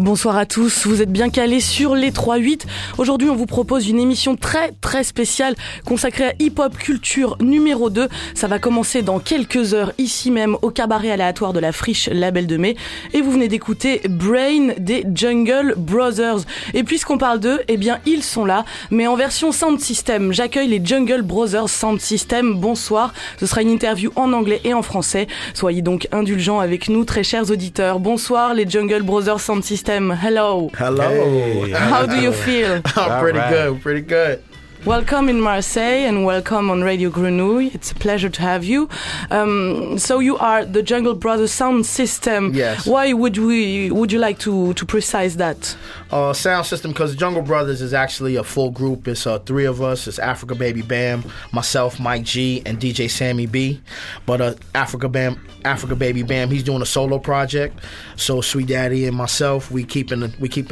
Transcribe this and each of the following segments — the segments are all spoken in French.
Bonsoir à tous, vous êtes bien calés sur les 3-8. Aujourd'hui, on vous propose une émission très très spéciale consacrée à hip-hop culture numéro 2. Ça va commencer dans quelques heures ici même au cabaret aléatoire de la Friche Label de Mai. Et vous venez d'écouter Brain des Jungle Brothers. Et puisqu'on parle d'eux, eh bien ils sont là, mais en version sound system. J'accueille les Jungle Brothers Sound System. Bonsoir, ce sera une interview en anglais et en français. Soyez donc indulgents avec nous, très chers auditeurs. Bonsoir les Jungle Brothers Sound System. Hello. Hello. Hey. How do you feel? I'm pretty good. Welcome in Marseille and welcome on Radio Grenouille. It's a pleasure to have you. So you are the Jungle Brothers Sound System. Yes. Why would you like to precise that? Sound system, because Jungle Brothers is actually a full group. It's three of us. It's Africa Baby Bam, myself, Mike G, and DJ Sammy B. But Africa Baby Bam, he's doing a solo project. So Sweet Daddy and myself, we keeping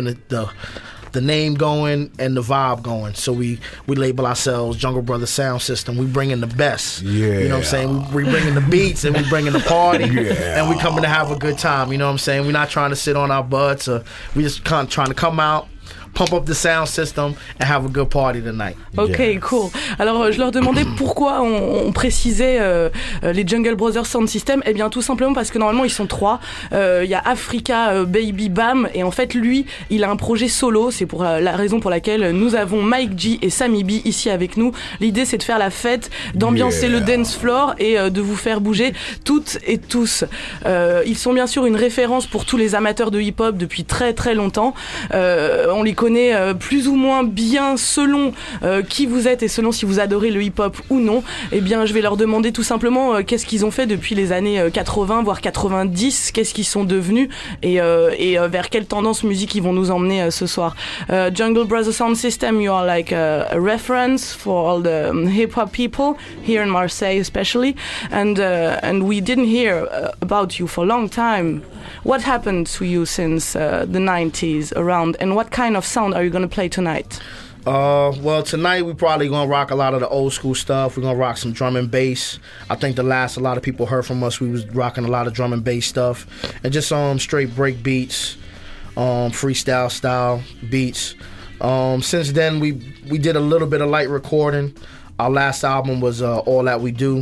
the name going and the vibe going. So we label ourselves Jungle Brothers Sound System. We bring in the best. Yeah. You know what I'm saying? We bring in the beats and we bring in the party. Yeah. And we coming to have a good time. You know what I'm saying? We're not trying to sit on our butts. We just kind of trying to come out, pump up the sound system and have a good party tonight. Ok, Yes. cool. Alors, je leur demandais pourquoi on précisait les Jungle Brothers Sound System. Eh bien, tout simplement parce que normalement, ils sont trois. Il y a Africa Baby Bam, et en fait, lui, il a un projet solo. C'est pour la raison pour laquelle nous avons Mike G et Sammy B ici avec nous. L'idée, c'est de faire la fête, d'ambiancer le dance floor et de vous faire bouger toutes et tous. Ils sont bien sûr une référence pour tous les amateurs de hip-hop depuis très très longtemps. On les connaît plus ou moins bien selon qui vous êtes et selon si vous adorez le hip-hop ou non. Eh bien, je vais leur demander tout simplement qu'est-ce qu'ils ont fait depuis les années 80 voire 90, qu'est-ce qu'ils sont devenus et vers quelle tendance musique ils vont nous emmener ce soir. Jungle Brothers Sound System, you are like a reference for all the hip-hop people here in Marseille especially, and we didn't hear about you for a long time. What happened to you since the 90s around, and what kind of sound are you going to play tonight? Well, tonight we probably gonna rock a lot of the old school stuff. We're gonna rock some drum and bass. I think a lot of people heard from us, we was rocking a lot of drum and bass stuff, and just straight break beats, freestyle style beats. Since then we did a little bit of light recording. Our last album was All That We Do.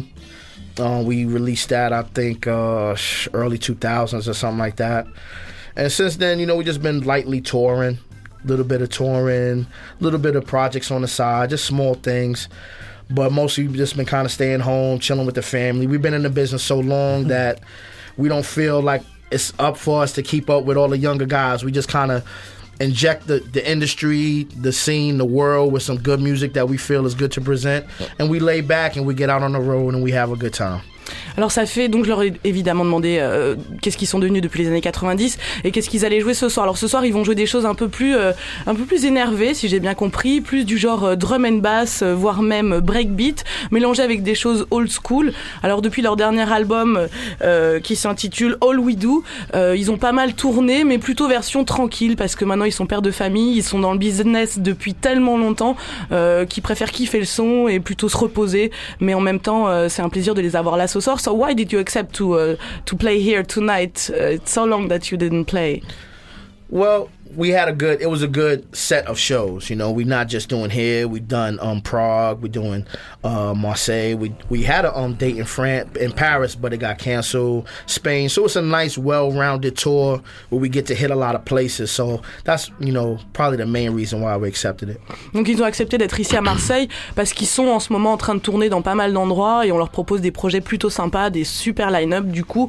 We released that, I think, early 2000s or something like that. And since then, we just been lightly touring, a little bit of touring, a little bit of projects on the side, just small things. But mostly we've just been kind of staying home, chilling with the family. We've been in the business so long that we don't feel like it's up for us to keep up with all the younger guys. We just kind of inject the industry, the scene, the world with some good music that we feel is good to present, and we lay back and we get out on the road and we have a good time. Alors ça fait, donc je leur ai évidemment demandé qu'est-ce qu'ils sont devenus depuis les années 90 et qu'est-ce qu'ils allaient jouer ce soir. Alors ce soir ils vont jouer des choses un peu plus énervées, si j'ai bien compris, plus du genre drum and bass, voire même breakbeat, mélangé avec des choses old school. Alors depuis leur dernier album qui s'intitule All We Do, ils ont pas mal tourné, mais plutôt version tranquille, parce que maintenant ils sont pères de famille, ils sont dans le business depuis tellement longtemps qu'ils préfèrent kiffer le son et plutôt se reposer, mais en même temps c'est un plaisir de les avoir là ce soir. So why did you accept to play here tonight? It's so long that you didn't play. Well, it was a good set of shows. We're not just doing here. We've done Prague. We're doing Marseille. We had a date in Paris, but it got canceled. Spain. So it's a nice, well-rounded tour where we get to hit a lot of places. So that's probably the main reason why we accepted it. Donc ils ont accepté d'être ici à Marseille parce qu'ils sont en ce moment en train de tourner dans pas mal d'endroits et on leur propose des projets plutôt sympas, des super line-up. Du coup,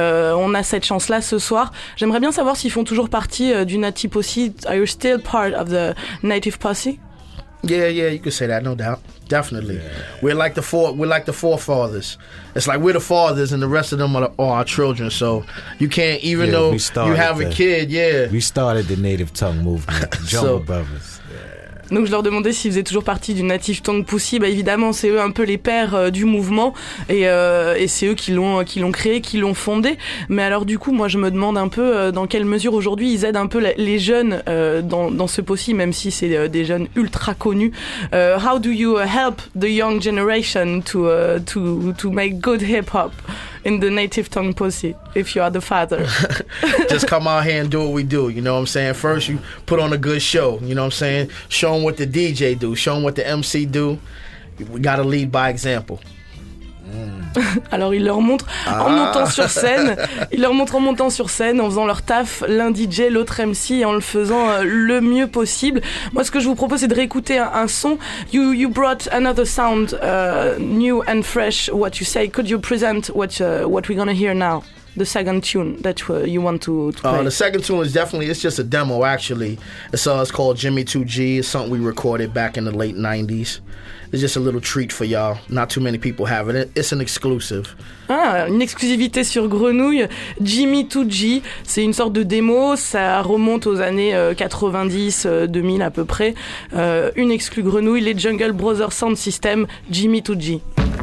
on a cette chance-là ce soir. J'aimerais bien savoir s'ils font toujours partie du Native Posse. Are you still part of the Native Posse? Yeah, you could say that, no doubt. Definitely. Yeah. We're like the forefathers. It's like we're the fathers and the rest of them are our children. So you can't, even though you have a kid, we started the Native Tongue movement, Jungle Brothers. Donc je leur demandais s'ils faisaient toujours partie du Native Tongue Pussy. Bah évidemment, c'est eux un peu les pères du mouvement et c'est eux qui l'ont créé, qui l'ont fondé. Mais alors du coup, moi je me demande un peu dans quelle mesure aujourd'hui ils aident un peu les jeunes dans ce Pussy, même si c'est des jeunes ultra connus. How do you help the young generation to make good hip hop in the native tongue pussy if you are the father? Just come out here and do what we do, you know what I'm saying? First, you put on a good show, you know what I'm saying? Show them what the DJ do, show them what the MC do. We gotta lead by example. Alors il leur montre en montant sur scène, en faisant leur taf, l'un DJ, l'autre MC, et en le faisant le mieux possible. Moi ce que je vous propose c'est de réécouter un son. You brought another sound, new and fresh. What you say? Could you present what we're gonna hear now? The second tune that you want to play. The second tune is it's just a demo actually. It's called Jimmy 2G. It's something we recorded back in the late 90s. It's just a little treat for y'all. Not too many people have it. It's an exclusive. Une exclusivité sur Grenouille. Jimmy 2G, c'est une sorte de démo. Ça remonte aux années 90, 2000 à peu près. Une exclue Grenouille, les Jungle Brothers Sound System, Jimmy 2G.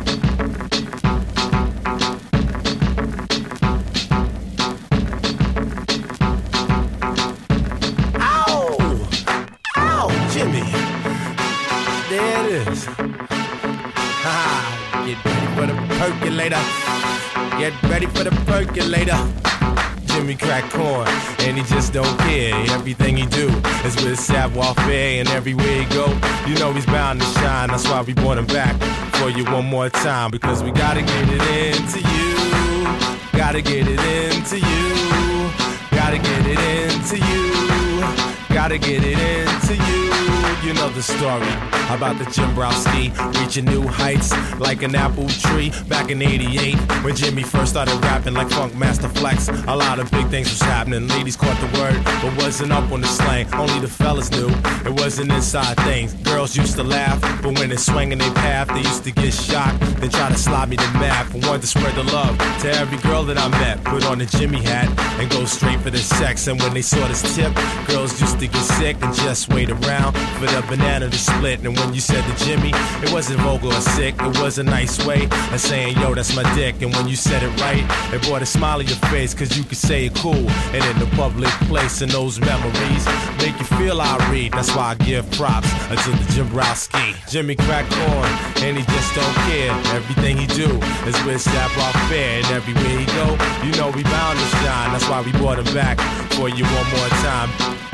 Get ready for the percolator. Jimmy crack corn, and he just don't care. Everything he do is with savoir-faire, and everywhere he go, you know he's bound to shine. That's why we brought him back for you one more time, because we gotta get it into you. Gotta get it into you. Gotta get it into you. Gotta get it into you. You know the story about the Jimbrowski reaching new heights like an apple tree back in '88 when Jimmy first started rapping like Funk Master Flex. A lot of big things was happening. Ladies caught the word, but wasn't up on the slang. Only the fellas knew it wasn't inside things. Girls used to laugh, but when they swang in their path, they used to get shocked. Then try to slide me the map and wanted to spread the love to every girl that I met. Put on the Jimmy hat and go straight for the sex. And when they saw this tip, girls used to get sick and just wait around for the banana to split. And when you said to Jimmy, it wasn't vulgar or sick, it was a nice way of saying, yo, that's my dick. And when you said it right, it brought a smile on your face, cause you could say it cool. And in the public place, and those memories make you feel irate. That's why I give props to the Jimbrowski. Jimmy crack corn, and he just don't care. Everything he do is with savoir-faire, and everywhere he go, you know we bound to shine. That's why we brought him back for you one more time.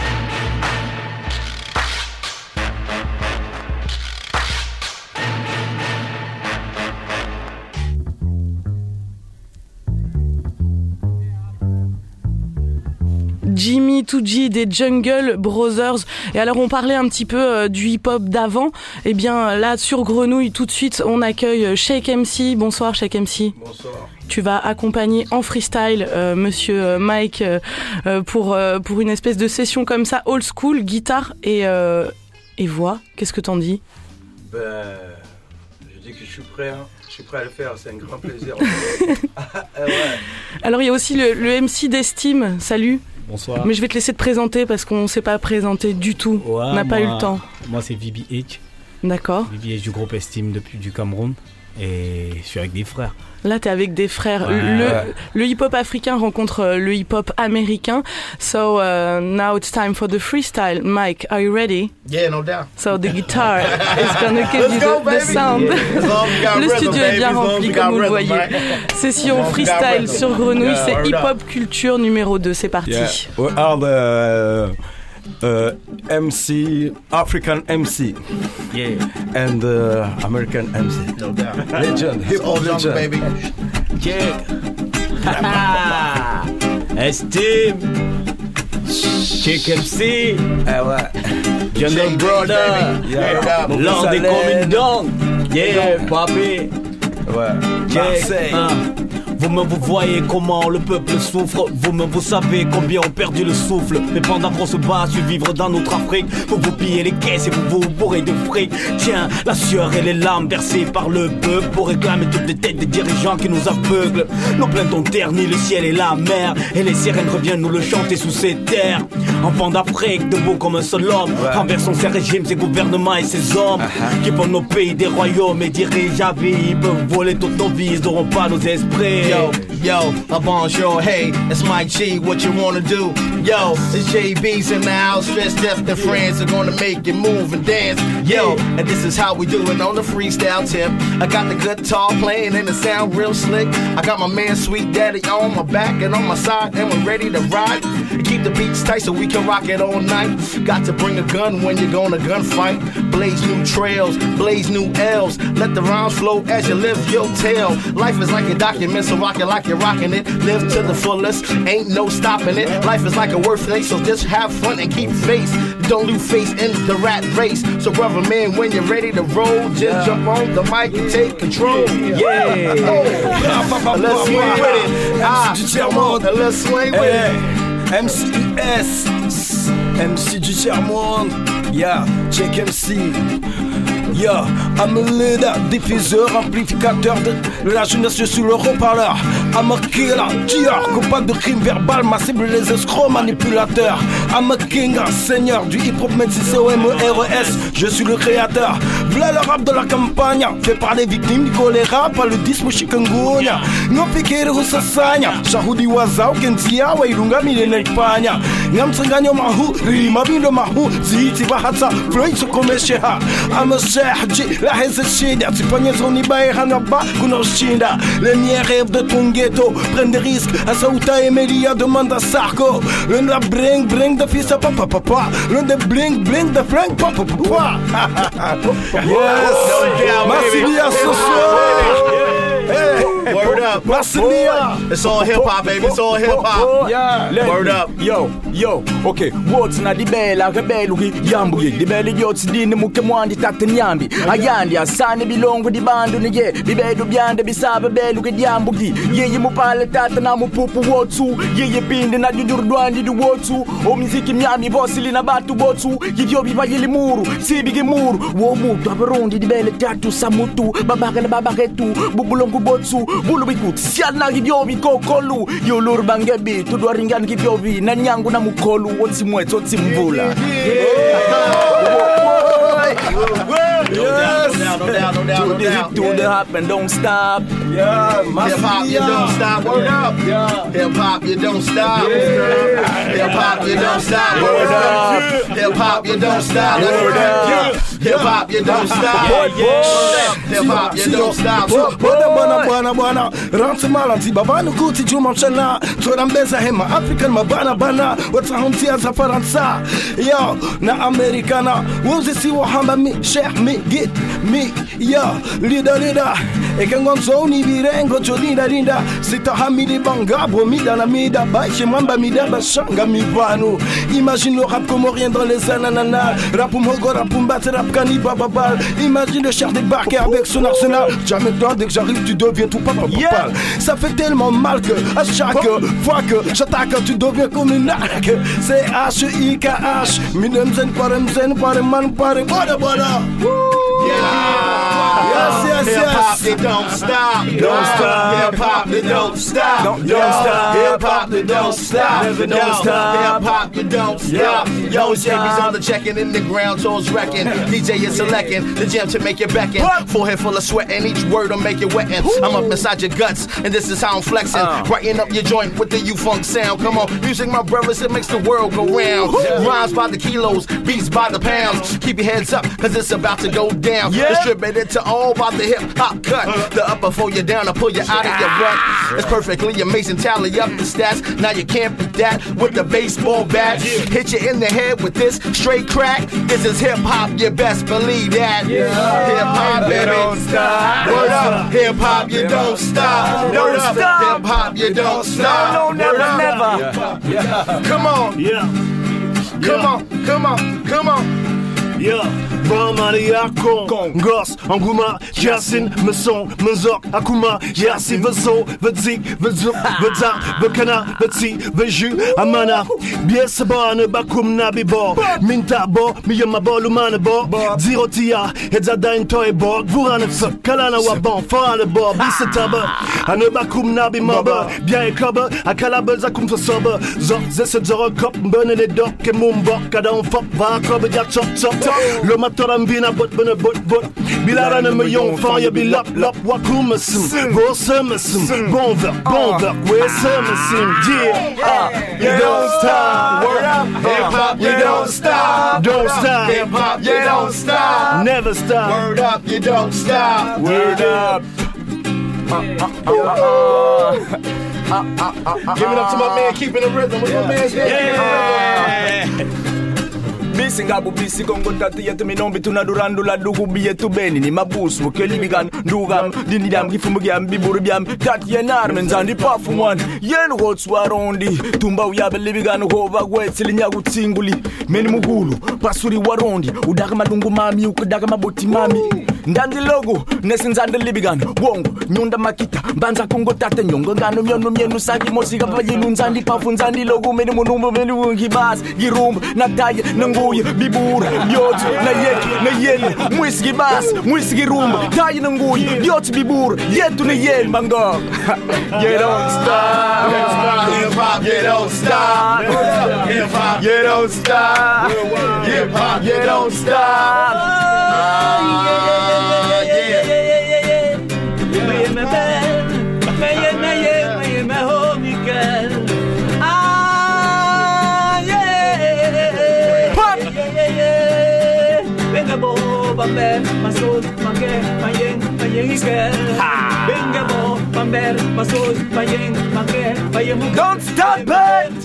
Jimmy 2G des Jungle Brothers. Et alors on parlait un petit peu du hip-hop d'avant. Et bien là sur Grenouille tout de suite on accueille Sheikh MC. Bonsoir Sheikh MC. Bonsoir. Tu vas accompagner en freestyle Monsieur Mike pour une espèce de session comme ça, old school, guitare et voix. Qu'est-ce que t'en dis? Je dis que je suis prêt. Je suis prêt à le faire, c'est un grand plaisir. Ouais. Alors il y a aussi le MC d'Estime. Salut. Bonsoir. Mais je vais te laisser te présenter parce qu'on ne s'est pas présenté du tout. Ouais, on n'a pas eu le temps. Moi c'est VBH. D'accord. VBH du groupe Estime du Cameroun. Et je suis avec des frères. Là, t'es avec des frères. Ouais. Le hip-hop africain rencontre le hip-hop américain. So now it's time for the freestyle. Mike, are you ready? Yeah, no doubt. So the guitar is gonna give you the sound. Yeah. Le studio est bien rempli, comme vous le voyez. Session freestyle sur Grenouille, c'est hip-hop culture numéro 2. C'est parti. Yeah. We are the MC, African MC. Yeah. And American MC. No doubt. Legend, hip-hop legend. Baby. Check. Estime. Check MC. Jungle Brother. Yeah. Lord des Coming Yeah, papi. Ouais. Check. Vous-même vous voyez comment le peuple souffre. Vous-même vous savez combien ont perdu le souffle. Mais pendant qu'on se bat sur vivre dans notre Afrique, faut vous piller les caisses et vous bourrez de fric. Tiens, la sueur et les larmes versées par le peuple pour réclamer toutes les têtes des dirigeants qui nous aveuglent. Nos plaintes ont terni le ciel et la mer, et les sirènes reviennent nous le chanter sous ces terres. Enfants d'Afrique, debout comme un seul homme, renversons ces régimes, ces gouvernements et ces hommes qui font nos pays des royaumes et dirigent à vie. Ils peuvent voler toutes nos vies, ils n'auront pas nos esprits. Yo, a bonjour, hey, it's Mike G, what you wanna do? Yo, it's JB's in the house, dressed up, the friends are gonna make you move and dance. Yo, and this is how we do it on the freestyle tip. I got the guitar playing and it sound real slick. I got my man Sweet Daddy on my back and on my side, and we're ready to ride. Keep the beats tight so we can rock it all night. Got to bring a gun when you're gonna gunfight. Blaze new trails, blaze new L's. Let the rhymes flow as you live your tale. Life is like a document, so rock it like you're rocking it. Live to the fullest, ain't no stopping it. Life is like a workday, so just have fun and keep faith. Don't lose face in the rat race. So brother man, when you're ready to roll, just jump on the mic and take control. Yeah. Let's swing with it. Let's swing with it. MCS, MC du tiers-monde, yeah, check MC. Yeah, I'm a leader, diffuseur, amplificateur de la jeunesse, je suis le haut-parleur. I'm a killer, tueur, coupable de crimes verbal, ma cible les escrocs manipulateurs. I'm a king, seigneur du hip-hop, même si c'est OMERES, je suis le créateur. V'là le rap de la campagne, fait par les victimes du choléra, par le disme chikungunya. Non fikiri husasanya, shahudi wazao, kentia, wailunga milene Espanya. Ngamtsanganyo mahu, rima bindo mahu, ziti bahatsa, floyd se komesheha. I'm a G, la haine c'est shida, tu pognes son iba et hanaba, kunoshinda. Les miens rêvent de ton ghetto, prennent des risques. À Saouta et Melia demande à Sarko. L'un de la bring de fils à papa papa. L'un de bling de flingue papa papa. Yes, Massilia ce soir. Hey, word up. Massilia. It's all hip hop, baby. It's all hip hop. Yeah, word up. Yo, okay. What's na dibela rebelu yambugi. Dibeli yotsi dini muke mwandi takte nyambi. Ayandi asane bilongo di bandu nige. Bibedu byande bisabe belu ke yambugi. Yeye mupale tata na mupupu wotsu. Yeye pinde na jujurdwandi du wotsu. O miziki myami bosili na batu botsu. Yivyo bibayili muru, sibigi muru. Wo mutu abarundi dibele tatu samutu. Babakele babaketu, bubulongo botsu. Bulu bikut, siana yivyo bikokolu. Yolur bangebi, tudwaringan kivyovi. Nanyangu na mukolu, wotsi mweto mvula. Yes. No doubt. Do the hop and don't stop. Yeah, hip hop, you don't stop. Word up. Hip hop, you don't stop. Hip hop, you don't stop. Word up. Hip hop, you don't stop. Word up. Hip hop, you don't stop. Hip hop, you don't stop. Bwana Ranti malanti babanu kuti juma mchana. Tora mbeza hema African mabana watahuntia za Faransa. Yo, na Americana Wuzi si wahamba mi, share me, get me. Yo, leader Ekangonzo ni virengo linda Sita hamidi bangabo mida na mida Baiche mamba mida bashanga mibano. Imagine le rap comorien dans les anananas. Rap mogo, rap mbate, rap cannibal babal. Imagine le chef débarquer avec son arsenal. Jamais toi dès que j'arrive tu deviens tout papa. Ça fait tellement mal que à chaque fois que j'attaque tu deviens comme une arc. C'est H-I-K-H. Midem zen pare man pare boda. Yes. Hip hop, they don't stop. Don't stop. Hip hop, they don't stop. Don't stop. Hip hop, they don't stop. Never don't stop. Hip hop, you don't stop. Yo, JB's on the checking in the ground, toes wrecking. DJ is selecting the jam to make you beckon. Forehead full of sweat and each word will make you wetting. I'm up inside your guts and this is how I'm flexing. Brighten up your joint with the U-Funk sound. Come on, music, my brothers, it makes the world go round. Rhymes by the kilos, beats by the pounds. Keep your heads up, cause it's about to go down. Distributed to all by the hip-hop cut. The up before you down, I pull you out of your rut. It's perfectly amazing, tally up the stats. Now you can't beat that with the baseball bat. Hit you in the head with this straight crack. This is hip-hop, you best believe that. Hip-hop, baby. Don't stop. Word up. Hip-hop, you don't stop. Word up. Hip-hop, you don't stop. No, never. Come on. Come on. Yeah, Bamania Gos, Anguma, Yasin, Mason, Mazok, Akuma, Yassi, Vazo, Vazik, Vazuk, Vaza, Vakana, Vatsi, Vaju, Amana, Biesabana, Bakum Nabibo, Mintabo, Miyamabolu Manabo, Zirotia, Edzada in Toyborg, Vuranef, Kalana Wabon, Farabo, Bisataba, Anabakum Nabi Mobber, Bien Cover, Akalabel Zakum for Sober, Zok, Zesadzoro, Cop, Burning the Dock, and Mumbok, Kadon Fop, Vakob, Top. Lo matoran bina bot bana bot bot. Bilarana me young fire be lap lap wakumasum. Vosamasum. Bon verk, where summersim. Yeah. You don't stop. Word up. Hip hop, you don't stop. Don't stop. Hip hop, you don't stop. Never stop. Word up, you don't stop. Word up. Give it up to my man, keeping the rhythm. What's my man's name? Bisi ngabo bisi kongo tati yetu minombi tunadurandula dugu biyetu beni ni mabusu kelibigan ndugam dinidam gifumugiam biburubiam tati yenar menzandi pafumwan yen wots warondi tumba uyabe libigan hova gwetsili nyagutsinguli meni mugulu pasuri warondi udaka madungu mami ukudaka maboti mami ndandi logo nesinzande libigan wongo nyunda makita banza kongo tate nyongo ngano myono myenu saki mosika payinu nzandi pafunzandi logo meni munumbu meni ngibas girumba nataye nanguye bibura yot na yeki na yele mwisgi bas mwisgi rumba taye nanguye yot bibura yetu na yele mango you don't stop Hip hop, you don't stop. Hip hop, you don't stop. Hip hop, you don't stop. Don't stop it!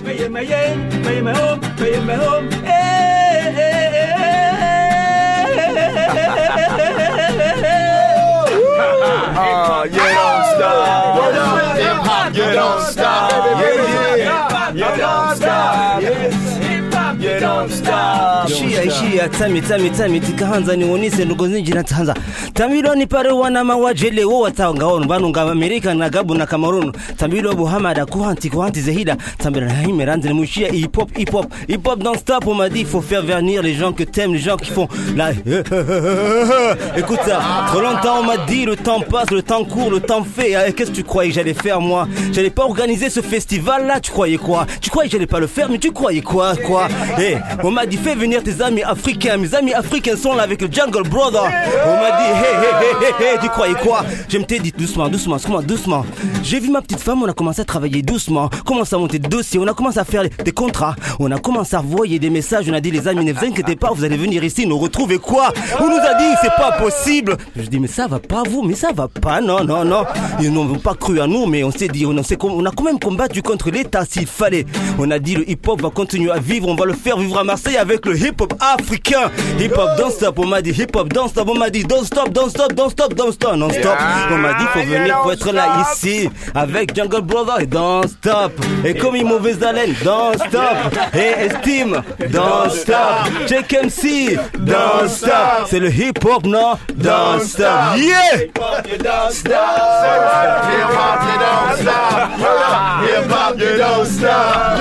You don't stop. Hip hop, you don't stop. You don't stop. You don't stop. Shia tami tikahanza ni wonise ndugo zinjira tanza Tambilo ni pare wana mawajele wo watanga onu banunga Amerika na Gabu na Cameroon Tambilo Muhammad kuhanti zehida Tambilo na himerande ni mushia hip hop don't stop on m'a dit il faut faire venir les gens que t'aimes les gens qui font la écoute ça trop longtemps on m'a dit le temps passe le temps court le temps fait qu'est-ce que tu croyais que j'allais faire moi j'allais pas organiser ce festival là tu croyais quoi tu croyais que j'allais pas le faire mais tu croyais quoi on m'a dit fais venir tes amis africains mes amis africains sont là avec le Jungle Brother on m'a dit hey tu croyais quoi je me t'ai dit doucement j'ai vu ma petite femme on a commencé à travailler doucement commencé à monter des dossiers on a commencé à faire des contrats on a commencé à envoyer des messages on a dit les amis ne vous inquiétez pas vous allez venir ici nous retrouver quoi on nous a dit c'est pas possible je dis mais ça va pas vous mais ça va pas non ils n'ont pas cru à nous mais on s'est dit on a quand même combattu contre l'État s'il fallait on a dit le hip-hop va continuer à vivre on va le faire vivre à Marseille avec le hip-hop africain hip-hop don't stop on m'a dit hip-hop don't stop on m'a dit don't stop non stop on m'a dit faut venir faut être là ici avec Jungle Brother et don't stop et comme une mauvaise haleine don't stop et Estime don't stop Check MC don't stop c'est le hip-hop non don't stop yeah Hip hop you don't stop. Hip hop you don't stop. Hip hop you don't stop.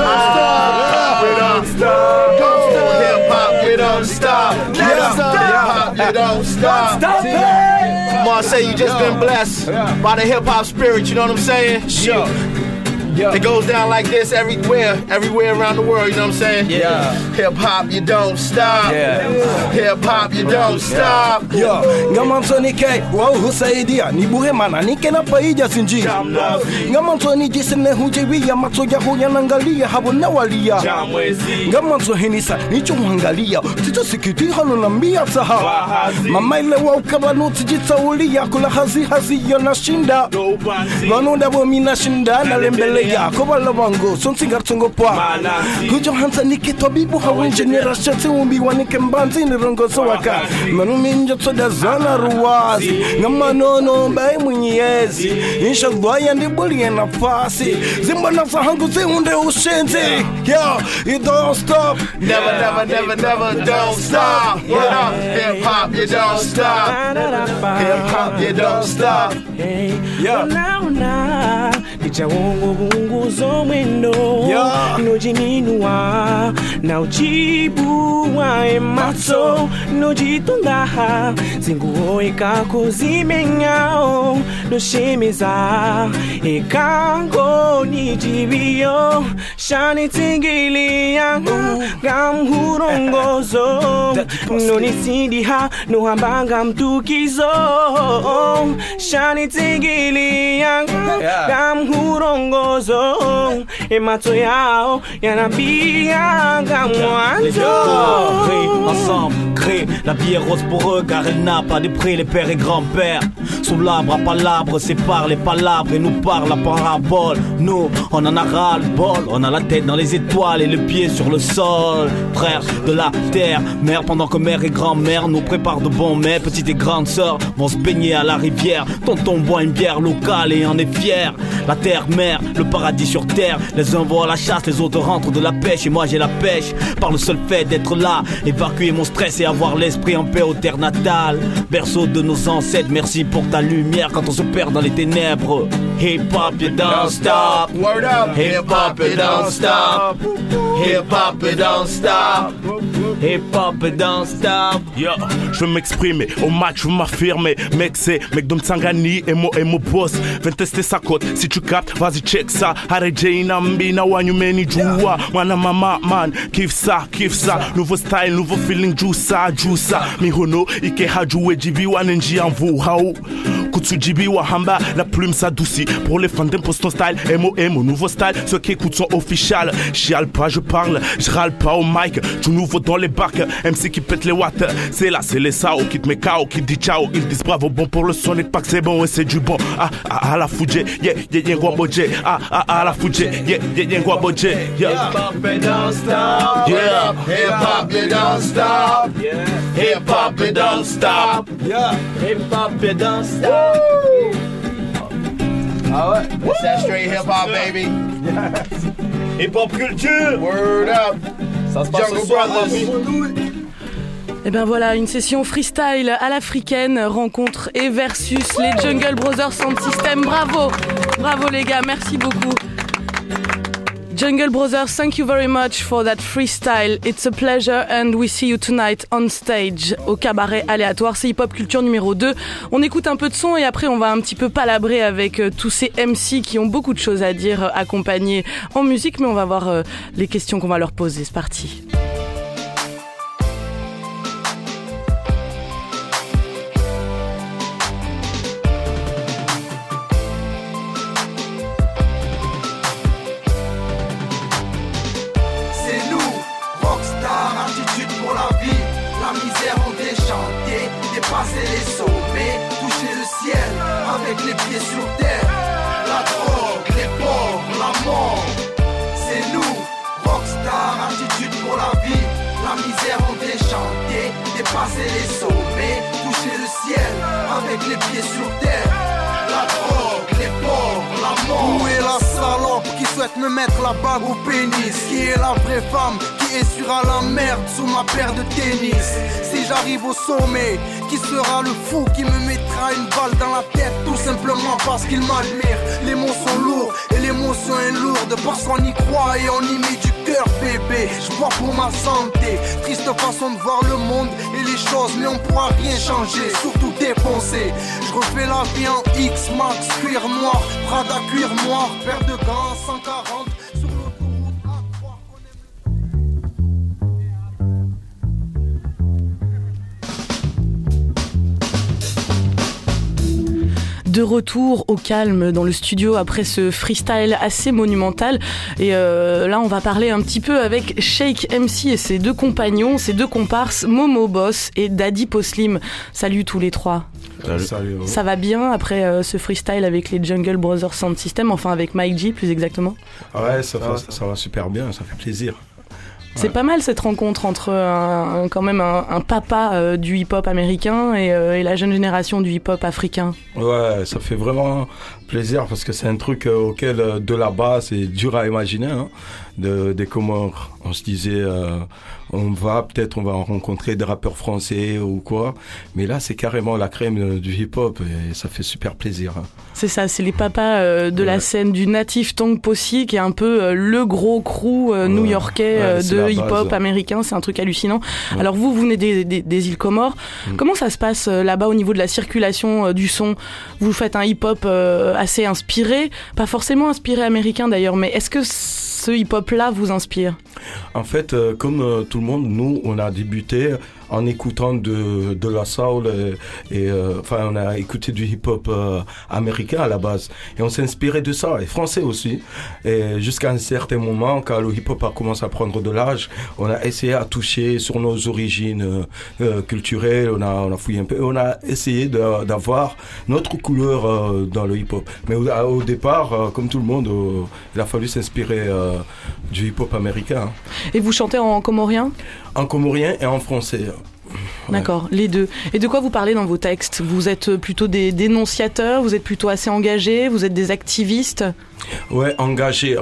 Hip hop you don't stop. Hip hop you don't stop. Stop it! Marseille, you just been blessed by the hip hop spirit, you know what I'm saying? Sure. It goes down like this everywhere around the world, you know what I'm saying? Yeah. Hip hop, you don't stop. Yeah. Hip hop, you don't stop. Yo, ngamanzoni ke wao husaidia ni buhe mana nike na paija sinji ngamanzoni jisene hujeria matsoja huya nangalia habona walia ngamanzo henisa nicho mwangalia tito sikiti hano na mia saha mama ile wa ukabanu tijitsaulia kula hazi yana shinda wanonda bo mina shinda na lembele yako bala wango sonsingar tsongo pa kujo hansa nike tobibu hawenjenera shati umbi wanike mbanzi ni rongo sowaka manuminja tsoda zana ruwazi ngamanono mbae mwenyezi inshallah yandibulie nafasi zimbana zahangu ziunde ushenzi yo you don't stop Never don't stop. Hip hop you don't stop. Hip hop you don't stop. yeah ichawongo bunguzo mwendo nojiminua na uchibuwa ematso nojitundaha zinguo ekako zimenyao noshemeza ekango nijibiyo shani tingilia gamhurongozo nonisindiha nohambanga mtukizo shani tingilia gamhurongozo emato yao yanabia gamwanzo. Ensemble, crée la vie est rose pour eux car elle n'a pas de prix. Les pères et grands-pères sont l'arbre à palabres, séparent les palabres et nous parlent la parabole. Nous, on en a ras le bol, on a la tête dans les étoiles et le pied sur le sol. Frères de la terre, mère, pendant que mère et grand-mère nous préparent de bons mets. Petite et grande sœur vont se baigner à la rivière. Tonton boit une bière locale et en est fier. La terre, mère, le paradis sur terre. Les uns vont à la chasse, les autres rentrent de la pêche. Et moi j'ai la pêche par le seul fait d'être là, évacuer mon stress et avoir l'esprit en paix au terre natale. Berceau de nos ancêtres, merci pour ta lumière quand on se perd dans les ténèbres. Hip hop, you don't stop. Word up. Hip hop, you don't stop. Hip hop, you don't stop. Hip hop, you don't stop. Yo, je veux m'exprimer, au match je veux m'affirmer. Mec c'est Mekdom Tsangani et mon boss. Viens tester sa cote, si tu captes, vas-y check ça. Hareje inambi na wanyumeni jua. Wana mama man, kiffe ça. Nouveau style, nouveau feeling, juice ça. Mihono, ike hajoué jibi wanenji en vous hao. Kutsu jibi wahamba, la plume s'adoucit. Pour les fans d'impose ton style, mon nouveau style. Ceux qui écoutent sont official. Chiale pas, je parle, je râle pas au mic. Tout nouveau dans les bacs, MC qui pète les watts. C'est là, c'est les sao qui te met KO, qui dit ciao. Ils disent bravo, bon pour le son et pas que c'est bon et c'est du bon. Ah, la Fuji, yeah, guaboje. Ah, la Fuji, yeah, guaboje. Hip hop and don't stop. Yeah. Hip hop and don't stop. Hip hop and don't stop. Hip hop, you don't stop. Ah ouais, that's that straight hip hop, baby. Hip hop culture. Word up. Ça se passe Jungle ce soir, Brothers. Et ben voilà, une session freestyle à l'africaine, rencontre et versus les Jungle Brothers Sound System. Bravo les gars, merci beaucoup. Jungle Brothers, thank you very much for that freestyle. It's a pleasure and we see you tonight on stage au cabaret aléatoire. C'est Hip Hop Culture numéro 2. On écoute un peu de son et après on va un petit peu palabrer avec tous ces MC qui ont beaucoup de choses à dire, accompagnés en musique, mais on va voir les questions qu'on va leur poser. C'est parti. Dépasser les sommets, toucher le ciel avec les pieds sur terre. La drogue, les pauvres, la mort. C'est nous, rockstar, attitude pour la vie. La misère on déchanté, dépasser les sommets, toucher le ciel avec les pieds sur terre. La drogue, les pauvres, la mort. Où est la salope qui souhaite me mettre la bague au pénis? Qui est la vraie femme qui essuiera la merde sous ma paire de tennis? Si j'arrive au sommet, qui sera le fou qui me mettra une balle dans la tête tout simplement parce qu'il m'admire? Les mots sont lourds et l'émotion est lourde parce qu'on y croit et on y met du cœur, bébé. Je bois pour ma santé, triste façon de voir le monde et les choses, mais on pourra rien changer, surtout défoncer. Je refais la vie en X-Max, cuir noir, Prada cuir noir, paire de gants 140. De retour au calme dans le studio après ce freestyle assez monumental. Et là, on va parler un petit peu avec Sheik MC et ses deux compagnons, ses deux comparses, Momo Boss et Daddy Poslim. Salut tous les trois. Salut. Ça va bien après ce freestyle avec les Jungle Brothers Sound System, enfin avec Mike G plus exactement? Ouais, ça va super bien, ça fait plaisir. C'est pas mal cette rencontre entre quand même un papa du hip-hop américain et la jeune génération du hip-hop africain. Ouais, ça fait vraiment plaisir parce que c'est un truc auquel de là-bas c'est dur à imaginer, hein, des Comores. On se disait on va rencontrer des rappeurs français ou quoi, mais là c'est carrément la crème du hip-hop et ça fait super plaisir. Hein. C'est ça, c'est les papas de la scène du Native Tongue Posse qui est un peu le gros crew new-yorkais de hip-hop américain, c'est un truc hallucinant. Ouais. Alors vous venez des îles Comores, comment ça se passe là-bas au niveau de la circulation du son? Vous faites un hip-hop assez inspiré, pas forcément inspiré américain d'ailleurs, mais est-ce que ce hip-hop-là vous inspire? En fait, comme tout le monde, nous, on a débuté en écoutant de la soul on a écouté du hip-hop américain à la base et on s'est inspiré de ça et français aussi et jusqu'à un certain moment quand le hip-hop a commencé à prendre de l'âge on a essayé à toucher sur nos origines culturelles, on a fouillé un peu et on a essayé d'avoir notre couleur dans le hip-hop mais au départ comme tout le monde il a fallu s'inspirer du hip-hop américain. Et vous chantez en comorien? En comorien et en français. D'accord, les deux. Et de quoi vous parlez dans vos textes? Vous êtes plutôt des dénonciateurs, vous êtes plutôt assez engagés, vous êtes des activistes? Ouais, engagé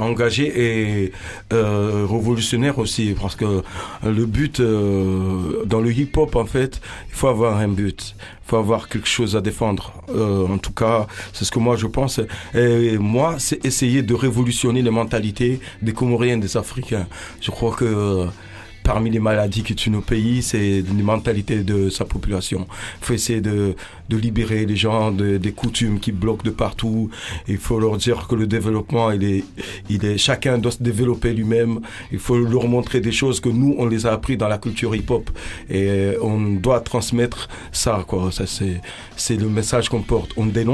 et révolutionnaire aussi, parce que le but dans le hip-hop, en fait, il faut avoir un but, il faut avoir quelque chose à défendre. En tout cas, c'est ce que moi je pense. Et moi, c'est essayer de révolutionner les mentalités des Comoriens, des Africains. Je crois que parmi les maladies qui tuent nos pays, c'est les mentalités de sa population. Il faut essayer de libérer les gens des coutumes qui bloquent de partout. Il faut leur dire que le développement, chacun doit se développer lui-même. Il faut leur montrer des choses que nous, on les a appris dans la culture hip-hop. Et on doit transmettre ça, quoi. Ça, c'est le message qu'on porte.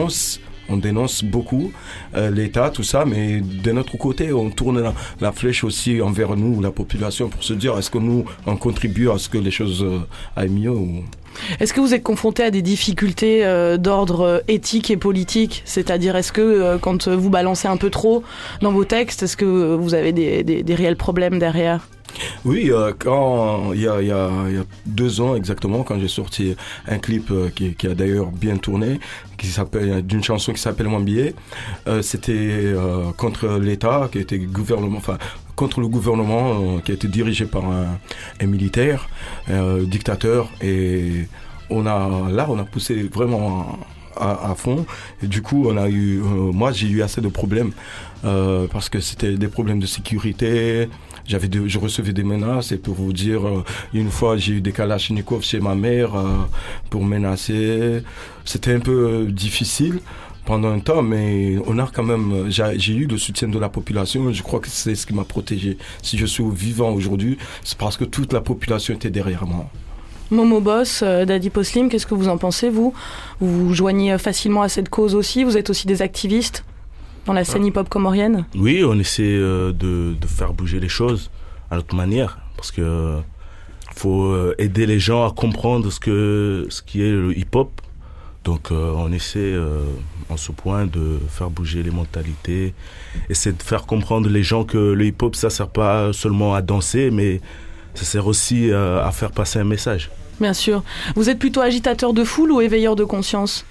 On dénonce beaucoup l'État, tout ça, mais de notre côté, on tourne la flèche aussi envers nous, la population, pour se dire est-ce que nous, on contribue à ce que les choses aillent mieux ou... Est-ce que vous êtes confronté à des difficultés d'ordre éthique et politique? C'est-à-dire, est-ce que quand vous balancez un peu trop dans vos textes, est-ce que vous avez des réels problèmes derrière? Oui, quand il y a 2 ans exactement, quand j'ai sorti un clip qui a d'ailleurs bien tourné, d'une chanson qui s'appelle Mon billet, c'était contre l'État, qui était contre le gouvernement qui a été dirigé par un militaire, dictateur, et on a poussé vraiment à fond, et du coup moi j'ai eu assez de problèmes parce que c'était des problèmes de sécurité. Je recevais des menaces, et pour vous dire, une fois j'ai eu des kalachnikovs chez ma mère pour menacer. C'était un peu difficile pendant un temps, mais on a quand même, j'ai eu le soutien de la population. Je crois que c'est ce qui m'a protégé. Si je suis vivant aujourd'hui, c'est parce que toute la population était derrière moi. Momo Boss, Daddy Poslim, qu'est-ce que vous en pensez, vous? Vous vous joignez facilement à cette cause aussi? Vous êtes aussi des activistes dans la scène hip-hop comorienne? Oui, on essaie de faire bouger les choses à notre manière, parce que faut aider les gens à comprendre ce qui est le hip-hop. Donc on essaie en ce point de faire bouger les mentalités, essayer de faire comprendre les gens que le hip-hop, ça sert pas seulement à danser, mais ça sert aussi à faire passer un message. Bien sûr. Vous êtes plutôt agitateur de foule ou éveilleur de conscience?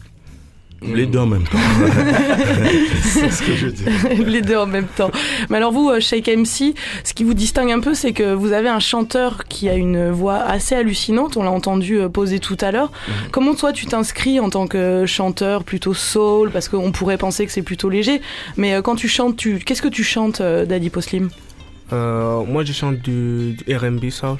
Les deux en même temps. C'est ce que je dis. Les deux en même temps. Mais alors vous, Sheik MC, ce qui vous distingue un peu, c'est que vous avez un chanteur qui a une voix assez hallucinante. On l'a entendu poser tout à l'heure. Comment toi, tu t'inscris en tant que chanteur plutôt soul? Parce qu'on pourrait penser que c'est plutôt léger. Mais quand tu chantes, qu'est-ce que tu chantes, Daddy Poslim? Moi, je chante du R&B soul.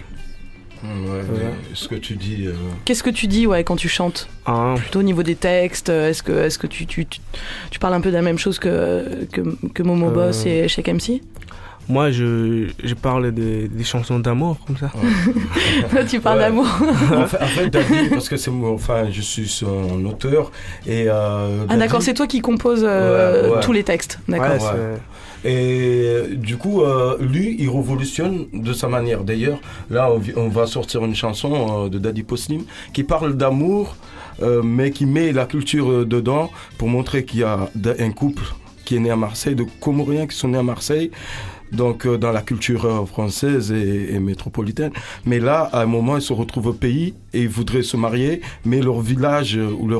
Ce que tu dis. Qu'est-ce que tu dis quand tu chantes? Plutôt au niveau des textes, est-ce que tu parles un peu de la même chose que Momo Boss et Sheik MC? Moi, je parle des chansons d'amour, comme ça. Ouais. Tu parles d'amour. En fait, Daddy, parce que je suis son auteur. Et, d'accord, c'est toi qui composes tous les textes. D'accord. Ouais. Et du coup, lui, il révolutionne de sa manière. D'ailleurs, là, on va sortir une chanson de Daddy Poslim qui parle d'amour, mais qui met la culture dedans pour montrer qu'il y a un couple qui est né à Marseille, de Comoriens qui sont nés à Marseille, donc dans la culture française et métropolitaine. Mais là, à un moment, ils se retrouvent au pays et ils voudraient se marier, mais leur village ou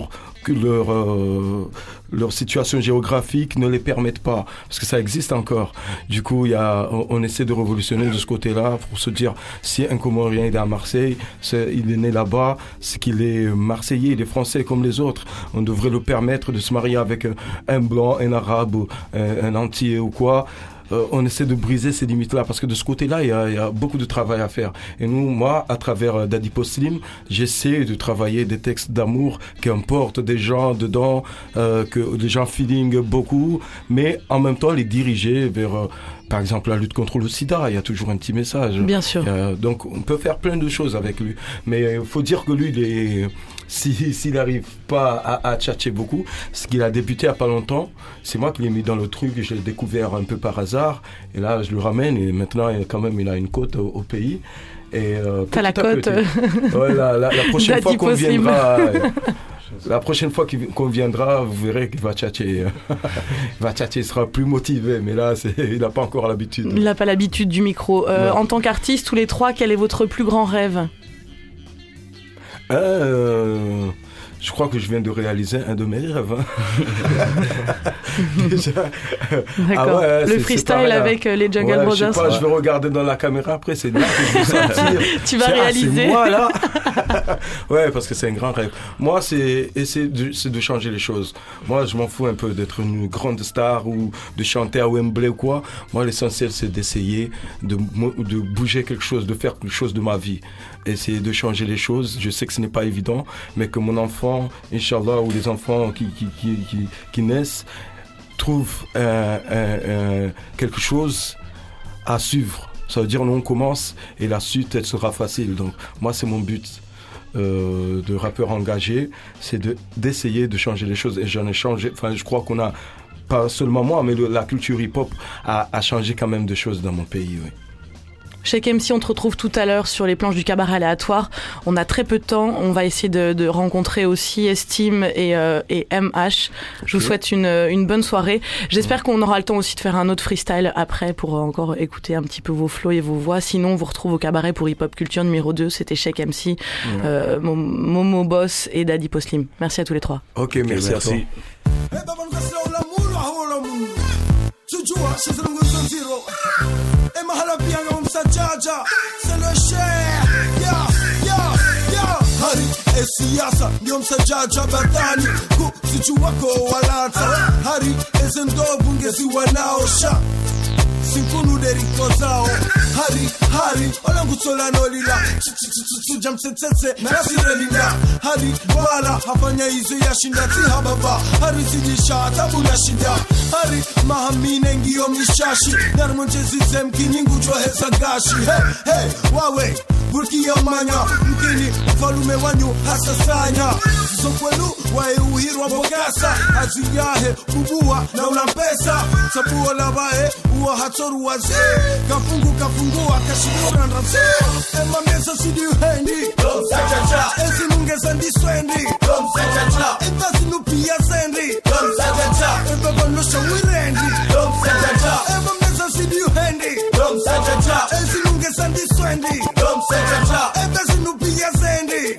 que leur situation géographique ne les permette pas, parce que ça existe encore. Du coup, on essaie de révolutionner de ce côté-là pour se dire, si un Comorien est à Marseille, il est né là-bas, c'est qu'il est Marseillais, il est français comme les autres. On devrait le permettre de se marier avec un blanc, un arabe, un antillais ou quoi. On essaie de briser ces limites-là, parce que de ce côté-là, il y a beaucoup de travail à faire. Et moi, à travers Daddy Poslim, j'essaie de travailler des textes d'amour qui emportent des gens dedans, que les gens feeling beaucoup, mais en même temps les diriger vers, par exemple, la lutte contre le sida. Il y a toujours un petit message. Bien sûr. Donc, on peut faire plein de choses avec lui. Mais il faut dire que lui, s'il n'arrive pas à tchatcher beaucoup, ce qu'il a débuté il n'y a pas longtemps, c'est moi qui l'ai mis dans le truc, je l'ai découvert un peu par hasard, et là je le ramène, et maintenant quand même il a une côte au pays. Et t'as la côte. Ouais, la prochaine fois qu'on viendra. La prochaine fois qu'on viendra, vous verrez qu'il va tchatcher. Il sera plus motivé, mais là, il n'a pas encore l'habitude. Il n'a pas l'habitude du micro. En tant qu'artiste, tous les trois, quel est votre plus grand rêve ? Je crois que je viens de réaliser un de mes rêves. D'accord. Le freestyle avec les Jungle Brothers. Je sais pas, je vais regarder dans la caméra après, c'est là que je vais sentir. Tu vas réaliser. C'est moi là. Ouais, parce que c'est un grand rêve. Moi, c'est de changer les choses. Moi, je m'en fous un peu d'être une grande star ou de chanter à Wembley ou quoi. Moi, l'essentiel, c'est d'essayer de bouger quelque chose, de faire quelque chose de ma vie. Essayer de changer les choses. Je sais que ce n'est pas évident, mais que mon enfant, Inch'Allah, ou les enfants qui naissent, trouvent quelque chose à suivre. Ça veut dire, nous, on commence et la suite, elle sera facile. Donc, moi, c'est mon but de rappeur engagé, c'est d'essayer de changer les choses. Et j'en ai changé. Enfin, je crois qu'on a, pas seulement moi, mais la culture hip-hop a changé quand même de choses dans mon pays, oui. Cheikh MC, on te retrouve tout à l'heure sur les planches du cabaret aléatoire. On a très peu de temps. On va essayer de rencontrer aussi Estime et MH. Je vous souhaite une bonne soirée. J'espère qu'on aura le temps aussi de faire un autre freestyle après pour encore écouter un petit peu vos flows et vos voix. Sinon, on vous retrouve au cabaret pour Hip Hop Culture numéro 2. C'était Cheikh MC, Momo Boss et Daddy Poslim. Merci à tous les trois. Ok, merci. Mahala piano msajaja seloshe hari esiasa ndio msajaja batani kusichu wako walata hari ezendobu ngezi wanaosha sinkunu deriko zao hari olangutola nolila jamsetsetse nasirelina hari wala hafanya hizo yashinda tihababa hari sijisha tabu na shida hari mahamine ngio mishashi narmonjezi mkinyingu joheza gashi hey wawe burkia manya mkini mfalume wanyu hasasanya sokwelu wae uhirwa bogasa aziyahe kubua na unampesa sabuo labae uwa hatoru waze kafungua kashibura ndrase ema mesa sidi uhendi esi nungeza ndiswendi eba sinupia sendi eba konosha wirendi ema mesa sidi uhendi esi nungeza ndiswendi eba sinupia sendi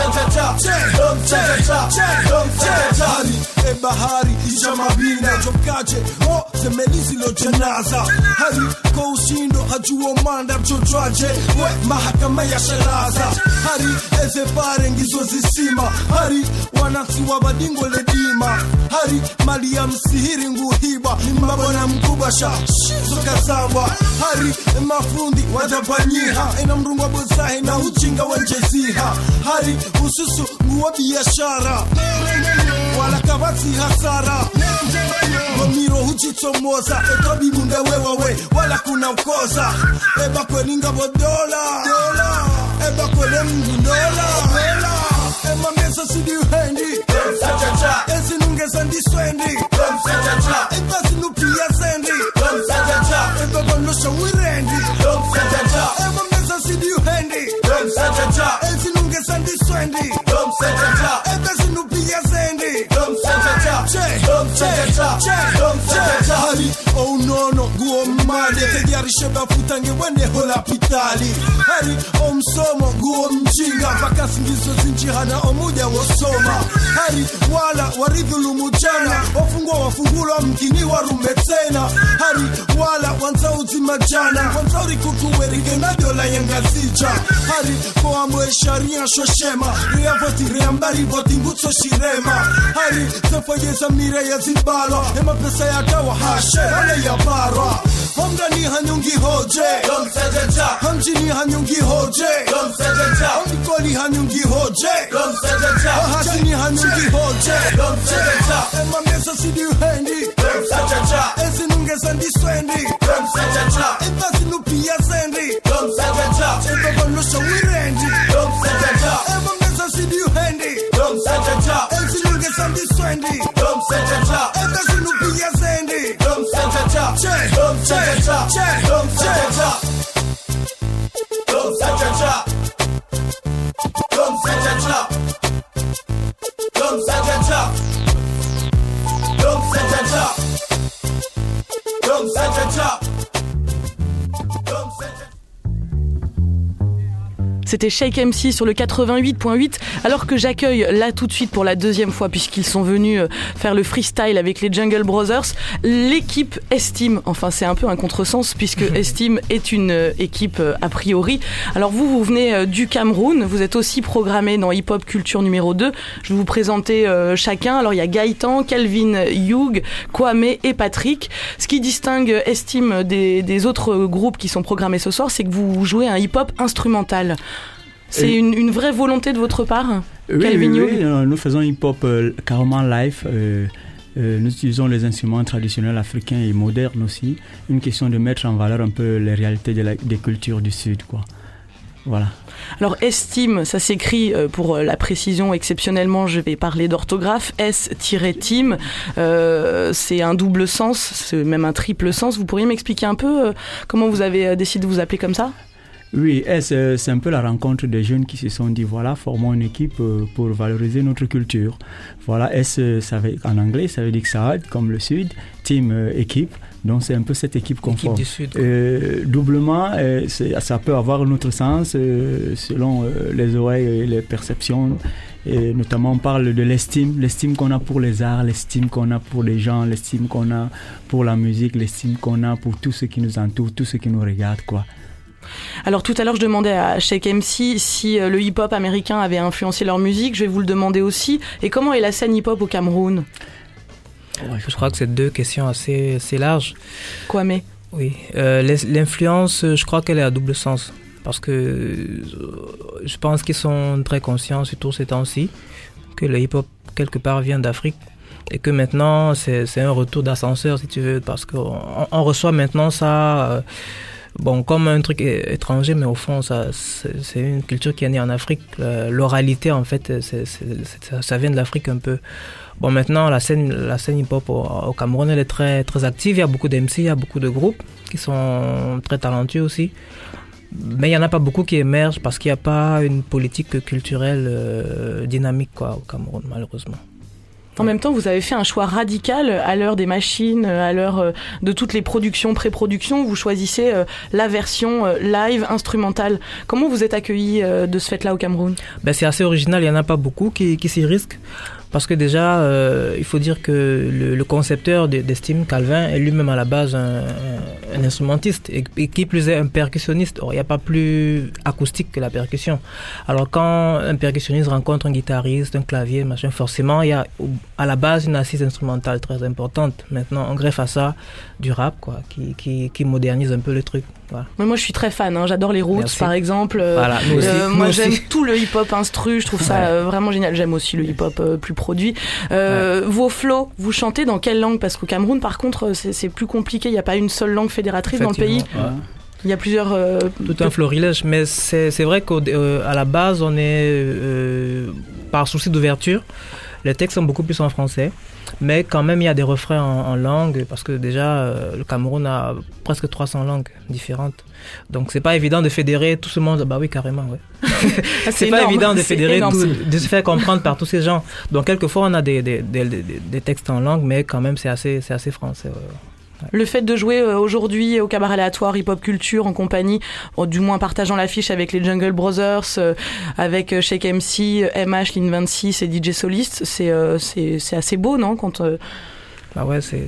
hari ebahari ijamabina jokaje o zemelizi lo janaza hari ko ushindo hajuo manda mchojwaje we mahakama ya sharaza hari ezepare ngizo zisima hari wanasi wabadingo ledima hari mali ya msihiri nguhiba mabona mkubasha shizo kazamba hari mafundi wadabanyiha ina mrungwa bozahi na uchinga wanjeziha hari ususu nguwa biashara wala kabati hasara Wamiro huchitomoza etobi munde wewawe wala kuna ukoza eba kweninga bodola eba kwele mgundola ema mesa sidi uhendi ezi nungeza ndiswendi eba zinupia sendi eba konosha wirendi ema mesa sidi uhendi ezi nungeza ndiswendi eba zinupia sendi Hari, oh no no, guo made tegiarishe bafutange wene hola pitali. Hari, msomo guo mjinga vakasi ndizo zinjihana omuja wosoma. Hari, wala waridhulu mujana wafungwa wafungulwa mkini warume tena. Hari, wala wanzauzi majana wanzauri kukuwerike na dola yengazija. Hari, kwa mwe sharia shoshema ria voti ria mbari voti ngutso shirema. Hari, zefayeza mire ya zibalo ema pesa ya kawa hashe wale ya bara. Hamdani hanyungi hoje Hamjini hanyungi hoje Hamdikoli hanyungi hoje Hasini hanyungi hoje Ema mesa sidi uhendi Ezi nungeza ndi swendi Ema zinu pia zendi Eba balusha wirendi Ema mesa sidi uhendi Ezi nungeza ndi swendi Eba zinu pia zendi C'était Shake MC sur le 88.8, alors que j'accueille là tout de suite pour la deuxième fois, puisqu'ils sont venus faire le freestyle avec les Jungle Brothers, l'équipe Estime. Enfin, c'est un peu un contresens, puisque Estime est une équipe a priori. Alors vous venez du Cameroun, vous êtes aussi programmé dans Hip Hop Culture numéro 2. Je vais vous présenter chacun. Alors il y a Gaëtan, Kelvin, Hugh, Kwame et Patrick. Ce qui distingue Estime des autres groupes qui sont programmés ce soir, c'est que vous jouez un hip-hop instrumental. C'est une vraie volonté de votre part, Kelvin Hugh? Oui, nous faisons hip-hop carrément live. Nous utilisons les instruments traditionnels africains et modernes aussi. Une question de mettre en valeur un peu les réalités des cultures du Sud, quoi. Voilà. Alors Estime, ça s'écrit pour la précision exceptionnellement, je vais parler d'orthographe, S-Team, c'est un double sens, c'est même un triple sens. Vous pourriez m'expliquer un peu comment vous avez décidé de vous appeler comme ça? Oui, c'est un peu la rencontre des jeunes qui se sont dit, voilà, formons une équipe pour valoriser notre culture. Voilà, S, en anglais, ça veut dire Sahad, comme le Sud, Team, équipe. Donc c'est un peu cette équipe qu'on forme. Doublement, ça peut avoir un autre sens selon les oreilles et les perceptions. Et notamment on parle de l'estime qu'on a pour les arts, l'estime qu'on a pour les gens, l'estime qu'on a pour la musique, l'estime qu'on a pour tout ce qui nous entoure, tout ce qui nous regarde, quoi. Alors tout à l'heure je demandais à Shake MC si le hip-hop américain avait influencé leur musique, je vais vous le demander aussi. Et comment est la scène hip-hop au Cameroun? Je crois que c'est deux questions assez larges. Quoi mais? Oui, l'influence, je crois qu'elle est à double sens. Parce que je pense qu'ils sont très conscients, surtout ces temps-ci, que le hip-hop quelque part vient d'Afrique. Et que maintenant c'est un retour d'ascenseur si tu veux, parce qu'on reçoit maintenant ça... Bon, comme un truc étranger, mais au fond, c'est une culture qui est née en Afrique. L'oralité, en fait, ça vient de l'Afrique un peu. Bon, maintenant, la scène hip-hop au Cameroun, elle est très, très active. Il y a beaucoup d'MC, il y a beaucoup de groupes qui sont très talentueux aussi. Mais il n'y en a pas beaucoup qui émergent parce qu'il n'y a pas une politique culturelle dynamique, quoi, au Cameroun, malheureusement. En même temps, vous avez fait un choix radical à l'heure des machines, à l'heure de toutes les productions, pré-productions. Vous choisissez la version live, instrumentale. Comment vous êtes accueillis de ce fait-là au Cameroun? C'est assez original, il n'y en a pas beaucoup qui s'y risquent. Parce que déjà, il faut dire que le concepteur d'Estime, Calvin, est lui-même à la base un instrumentiste et qui plus est un percussionniste. Or, il n'y a pas plus acoustique que la percussion. Alors, quand un percussionniste rencontre un guitariste, un clavier, machin, forcément, il y a à la base une assise instrumentale très importante. Maintenant, on greffe à ça du rap, quoi, qui modernise un peu le truc. Voilà. Mais moi, je suis très fan. J'adore les Roots, Merci. Par exemple. Voilà, moi, j'aime tout le hip-hop instru. Je trouve ça vraiment génial. J'aime aussi le hip-hop plus produit. Vos flows, vous chantez dans quelle langue? Parce qu'au Cameroun, par contre, c'est plus compliqué. Il n'y a pas une seule langue fédératrice dans le pays. Il y a plusieurs... Tout un florilège. Mais c'est vrai qu'à la base, on est, par souci d'ouverture, Les textes sont beaucoup plus en français, mais quand même il y a des refrains en langue, parce que déjà le Cameroun a presque 300 langues différentes. Donc c'est pas évident de fédérer tout ce monde. Bah oui, carrément, ouais. c'est pas énorme, évident de c'est fédérer énorme. de se faire comprendre par tous ces gens. Donc quelquefois on a des textes en langue, mais quand même c'est assez français. Ouais. Le fait de jouer aujourd'hui au cabaret aléatoire Hip Hop Culture en compagnie, du moins partageant l'affiche avec les Jungle Brothers, avec Sheik MC, MH, Lin 26 et DJ Soliste, c'est assez beau, non, quand Bah ouais, c'est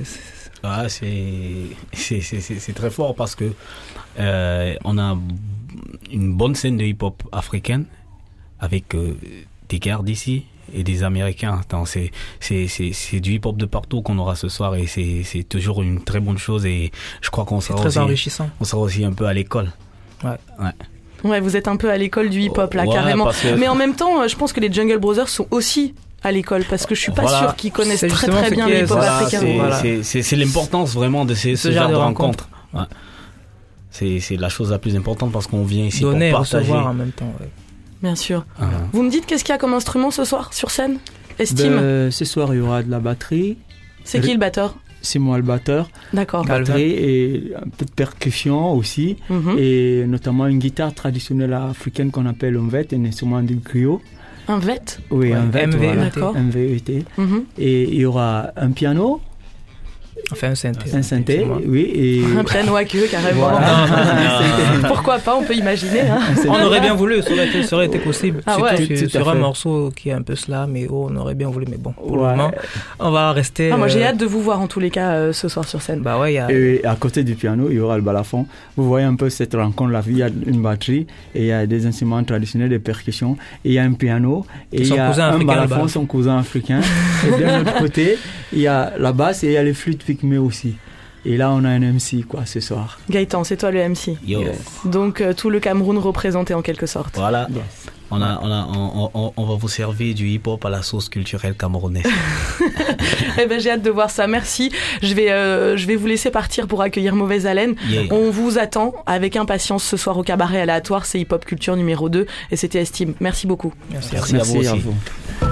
très fort parce que on a une bonne scène de hip-hop africaine avec des gars d'ici et des Américains. Donc c'est du hip-hop de partout qu'on aura ce soir et c'est toujours une très bonne chose et je crois qu'on sera très aussi enrichissant. On sera aussi un peu à l'école. Ouais. Ouais, vous êtes un peu à l'école du hip-hop là, carrément. Mais en même temps, je pense que les Jungle Brothers sont aussi à l'école parce que je suis pas sûre qu'ils connaissent très bien le hip-hop africain. C'est l'importance vraiment de ce genre de rencontre. Ouais. C'est la chose la plus importante parce qu'on vient ici donner pour partager. Recevoir en même temps. Ouais. Bien sûr. Vous me dites qu'est-ce qu'il y a comme instrument ce soir sur scène, Estime? Ce soir il y aura de la batterie. C'est qui le batteur? C'est moi le batteur. D'accord. Batterie et un peu de percussion aussi. Et notamment une guitare traditionnelle africaine qu'on appelle un vet, un instrument de griot. Un vet? Oui, un vet. Voilà. D'accord. Un VET. Et il y aura un piano. Enfin, un synthé. Un synthé, oui. Et... Un piano à queue, carrément. Voilà. Pourquoi pas, on peut imaginer. Hein. On aurait bien voulu, ça aurait été possible. Ah ouais. Sur un morceau qui est un peu slam, et on aurait bien voulu, mais bon, pour le moment, on va rester... moi, j'ai hâte de vous voir, en tous les cas, ce soir sur scène. Bah ouais, Et à côté du piano, il y aura le balafon. Vous voyez un peu cette rencontre-là. Il y a une batterie, et il y a des instruments traditionnels, des percussions, et il y a un piano, et il y a un balafon, son cousin africain. Et de l'autre côté, il y a la basse, et il y a les flûtes pygmées aussi. Et là, on a un MC, quoi, ce soir. Gaëtan, c'est toi le MC. Yo. Yes. Donc, tout le Cameroun représenté en quelque sorte. Voilà. Yes. On va vous servir du hip-hop à la sauce culturelle camerounaise. Eh ben, j'ai hâte de voir ça. Merci. Je vais vous laisser partir pour accueillir Mauvaise Haleine. Yeah. On vous attend avec impatience ce soir au cabaret aléatoire. C'est Hip Hop Culture numéro 2 et c'était Estime. Merci beaucoup. Merci à vous aussi. À vous.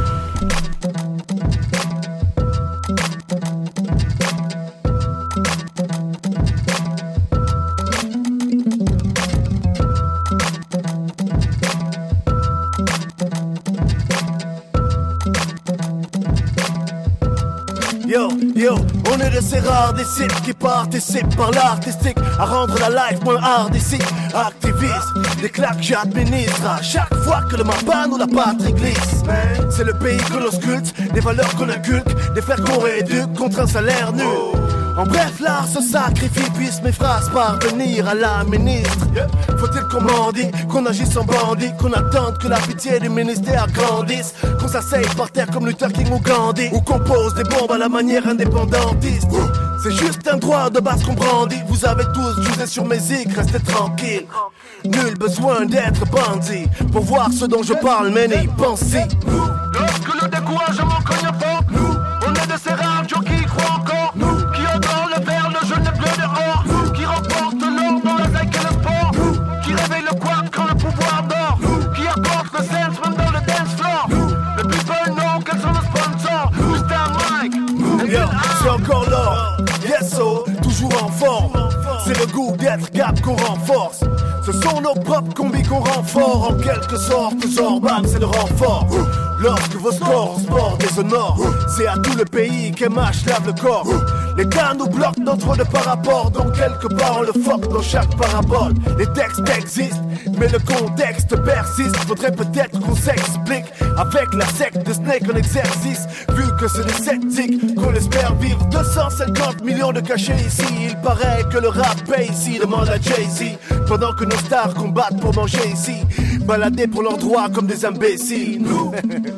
Yo, on est de ces rares disciples qui participent par l'artistique à rendre la life moins hard ici. Activiste, des claques j'administre à chaque fois que le mapan ou la patrie glisse. C'est le pays que l'on sculpte, des valeurs qu'on inculque, des frères qu'on rééduque contre un salaire nul. En bref, l'art se sacrifie, puisse mes phrases parvenir à la ministre. Faut-il qu'on mendie, qu'on agisse en bandit, qu'on attende que la pitié du ministère grandisse, qu'on s'asseye par terre comme Luther King ou Gandhi, ou qu'on pose des bombes à la manière indépendantiste. C'est juste un droit de base qu'on brandit. Vous avez tous jugé sur mes zigs, restez tranquille. Nul besoin d'être bandit pour voir ce dont je parle, mais n'y pensez. Lorsque le découragement cogne fort, nous, on est de ces rares gens qui y croient encore, nous, qui adorent le vert, le jaune, le bleu dehors, nous, qui remportent l'or dans la zec et le sport, nous, qui réveillent le quad quand le pouvoir dort, nous, qui apportent le sense même dans le dance floor, nous, le people know quels sont nos sponsors, juste un mic, c'est encore l'or, yes so, toujours en forme. C'est le goût d'être cap qu'on renforce. Ce sont nos propres combis qu'on rend fort. En quelque sorte, Zorbam c'est le renfort. Lorsque vos scores en sport déshonorent, c'est à tout le pays qu'MH lave le corps. Les gars nous bloquent dans trop de par-rapport, donc quelque part on le fuck dans chaque parabole. Les textes existent, mais le contexte persiste. Faudrait peut-être qu'on s'explique avec la secte de Snake en exercice. Vu que c'est des sceptiques qu'on espère vivre 250 millions de cachets ici. Il paraît que le rap paye ici, demande à Jay-Z. Pendant que nos stars combattent pour manger ici, baladés pour leurs droits comme des imbéciles. Nous,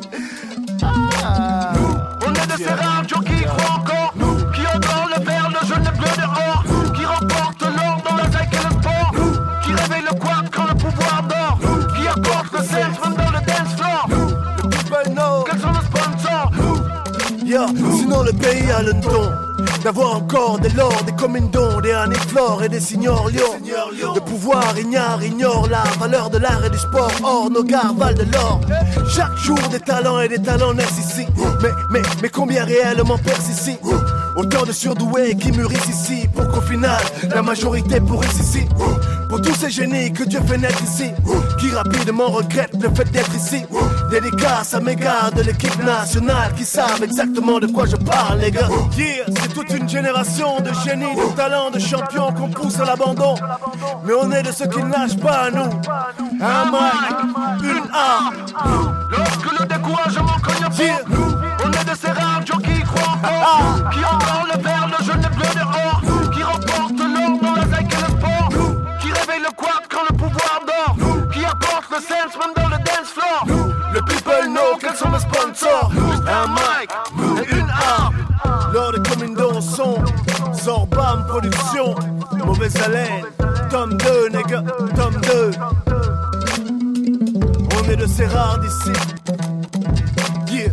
on est de ces rares gens qui y croient encore, nous, qui adorent le vert, le jaune, le bleu dehors, nous, qui remportent l'or dans la zec et le sport, nous, qui réveillent le quad quand le pouvoir dort, nous, qui apportent le sense même dans le dance floor, nous, le people know quels sont nos sponsors, nous, sinon le pays a le ton. d'avoir encore des lords, des commandants, des aniflores et des signors lions. Le pouvoir ignore la valeur de l'art et du sport. Or, nos gars valent de l'or. Chaque jour, des talents et des talents naissent ici. Mais combien réellement percent ici? Autant de surdoués qui mûrissent ici, pour qu'au final, la majorité pourrisse ici. Pour tous ces génies que Dieu fait naître ici, qui rapidement regrettent le fait d'être ici. Dédicace à mes gars de l'équipe nationale qui savent exactement de quoi je parle, les gars. Yeah, c'est toute une génération de génies, de talents, de champions qu'on pousse à l'abandon. Mais on est de ceux qui ne lâchent pas à nous. Un mic, une arme. Lorsque le découragement cogne pour nous, on est de ces rares gens qui croient encore, qui encore le verre, le jeune, le bleu dehors, qui remportent l'or dans la zec et le sport, qui réveille le quad quand le pouvoir dort, qui apporte le sense même dans le dance floor. Le people know quels sont mes sponsors. Un mic et une arme. Lors des commandos son Zorbam Production, Mauvaise Haleine, tome 2, nigga, tome 2. On est de ces rares d'ici. Yeah.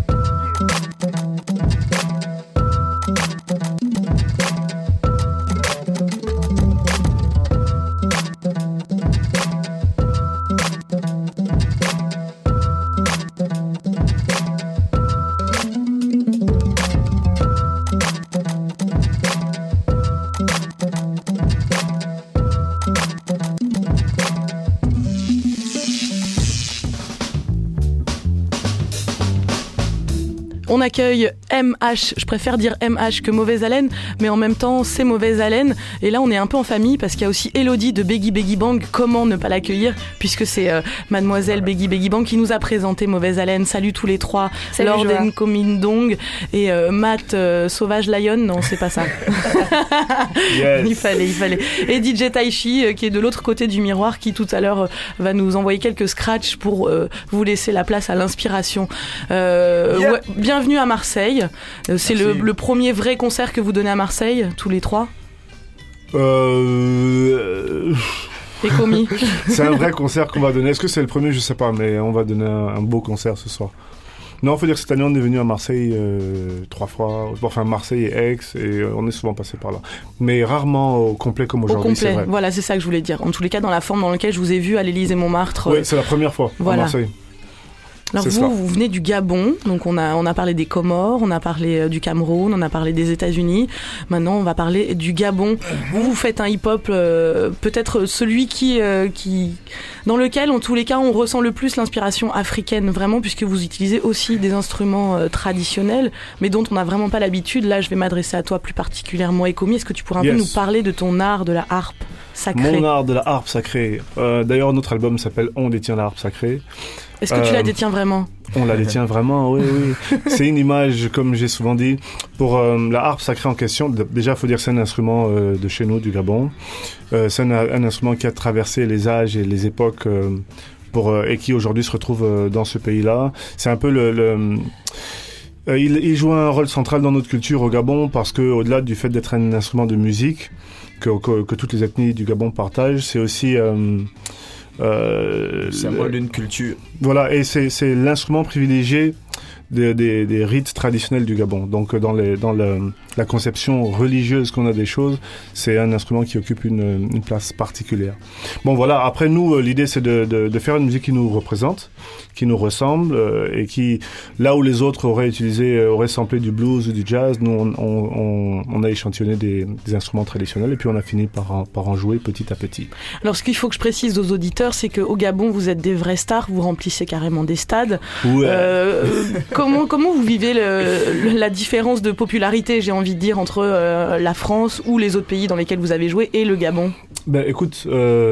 On accueille MH, je préfère dire MH que Mauvaise Haleine, mais en même temps c'est Mauvaise Haleine. Et là on est un peu en famille parce qu'il y a aussi Elodie de Beggy Beggy Bang. Comment ne pas l'accueillir puisque c'est mademoiselle Beggy Beggy Bang qui nous a présenté Mauvaise Haleine. Salut tous les trois. Salut Lorden Komindong et Matt Sauvage Lion. Non, c'est pas ça. Yes. Il fallait. Et DJ Taichi qui est de l'autre côté du miroir, qui tout à l'heure va nous envoyer quelques scratchs pour vous laisser la place à l'inspiration. Ouais, bienvenue à Marseille. C'est le premier vrai concert que vous donnez à Marseille, tous les trois. Et commis. C'est un vrai concert qu'on va donner. Est-ce que c'est le premier? Je sais pas, mais on va donner un beau concert ce soir. Non, faut dire que cette année on est venu à Marseille 3 fois, enfin Marseille et Aix, et on est souvent passé par là. Mais rarement au complet comme aujourd'hui, c'est vrai. Voilà, c'est ça que je voulais dire. En tous les cas, dans la forme dans laquelle je vous ai vu à l'Élysée-Montmartre. Oui, c'est la première fois à Marseille. Alors vous venez du Gabon, donc on a parlé des Comores, on a parlé du Cameroun, on a parlé des États-Unis. Maintenant, on va parler du Gabon. Vous faites un hip-hop, peut-être celui qui, dans lequel, en tous les cas, on ressent le plus l'inspiration africaine, vraiment, puisque vous utilisez aussi des instruments traditionnels, mais dont on n'a vraiment pas l'habitude. Là, je vais m'adresser à toi plus particulièrement, Ekomi. Est-ce que tu pourrais un peu nous parler de ton art de la harpe sacrée? Mon art de la harpe sacrée. D'ailleurs, notre album s'appelle On détient la harpe sacrée. Est-ce que tu la détiens vraiment? On la détient vraiment, oui. C'est une image, comme j'ai souvent dit, pour la harpe sacrée en question. Déjà, il faut dire que c'est un instrument de chez nous, du Gabon. C'est un instrument qui a traversé les âges et les époques et qui aujourd'hui se retrouve dans ce pays-là. C'est un peu il joue un rôle central dans notre culture au Gabon parce que, au-delà du fait d'être un instrument de musique que toutes les ethnies du Gabon partagent, c'est aussi symbole d'une culture. Voilà, et c'est l'instrument privilégié des rites traditionnels du Gabon. Donc dans la conception religieuse qu'on a des choses, c'est un instrument qui occupe une place particulière. Bon voilà, après nous, l'idée c'est de faire une musique qui nous représente, qui nous ressemble, et qui, là où les autres auraient samplé du blues ou du jazz, nous on a échantillonné des instruments traditionnels, et puis on a fini par en jouer petit à petit. Alors ce qu'il faut que je précise aux auditeurs, c'est qu'au Gabon, vous êtes des vrais stars, vous remplissez carrément des stades. Ouais. Comment vous vivez la différence de popularité, j'ai envie de dire, entre la France ou les autres pays dans lesquels vous avez joué et le Gabon? Ben écoute,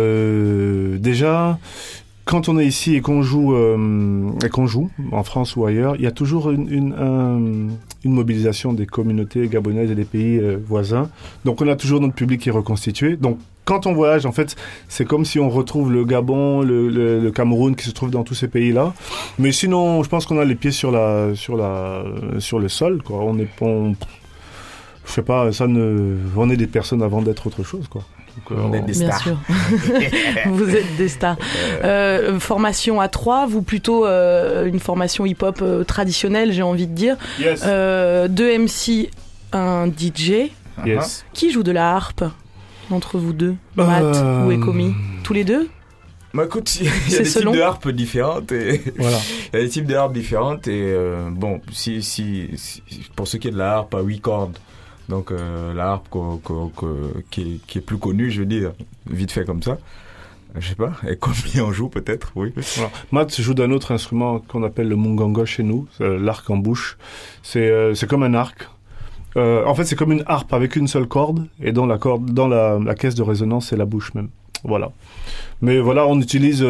déjà, quand on est ici et qu'on joue en France ou ailleurs, il y a toujours une mobilisation des communautés gabonaises et des pays voisins. Donc on a toujours notre public qui est reconstitué. Donc quand on voyage, en fait, c'est comme si on retrouve le Gabon, le Cameroun qui se trouve dans tous ces pays-là. Mais sinon, je pense qu'on a les pieds sur le sol, quoi. Je sais pas, on est des personnes avant d'être autre chose, quoi. Donc, on est des stars. Bien sûr. Vous êtes des stars. Formation à 3, vous plutôt une formation hip-hop traditionnelle, j'ai envie de dire. Yes. 2 MC, un DJ. Yes. Qui joue de la harpe entre vous deux, Matt ou Ekomi? Tous les deux? Bah écoute, il y a des types de harpes différentes et voilà. Il y a des types de harpes différentes et bon, si pour ce qui est de la harpe à 8 cordes, donc la harpe qui est plus connue, je veux dire, vite fait comme ça. Je sais pas, et combien on joue peut-être, oui. Voilà. Matt joue d'un autre instrument qu'on appelle le mungongo chez nous, l'arc en bouche. C'est comme un arc. En fait, c'est comme une harpe avec une seule corde et dans la caisse de résonance, c'est la bouche même. Voilà. Mais voilà, on utilise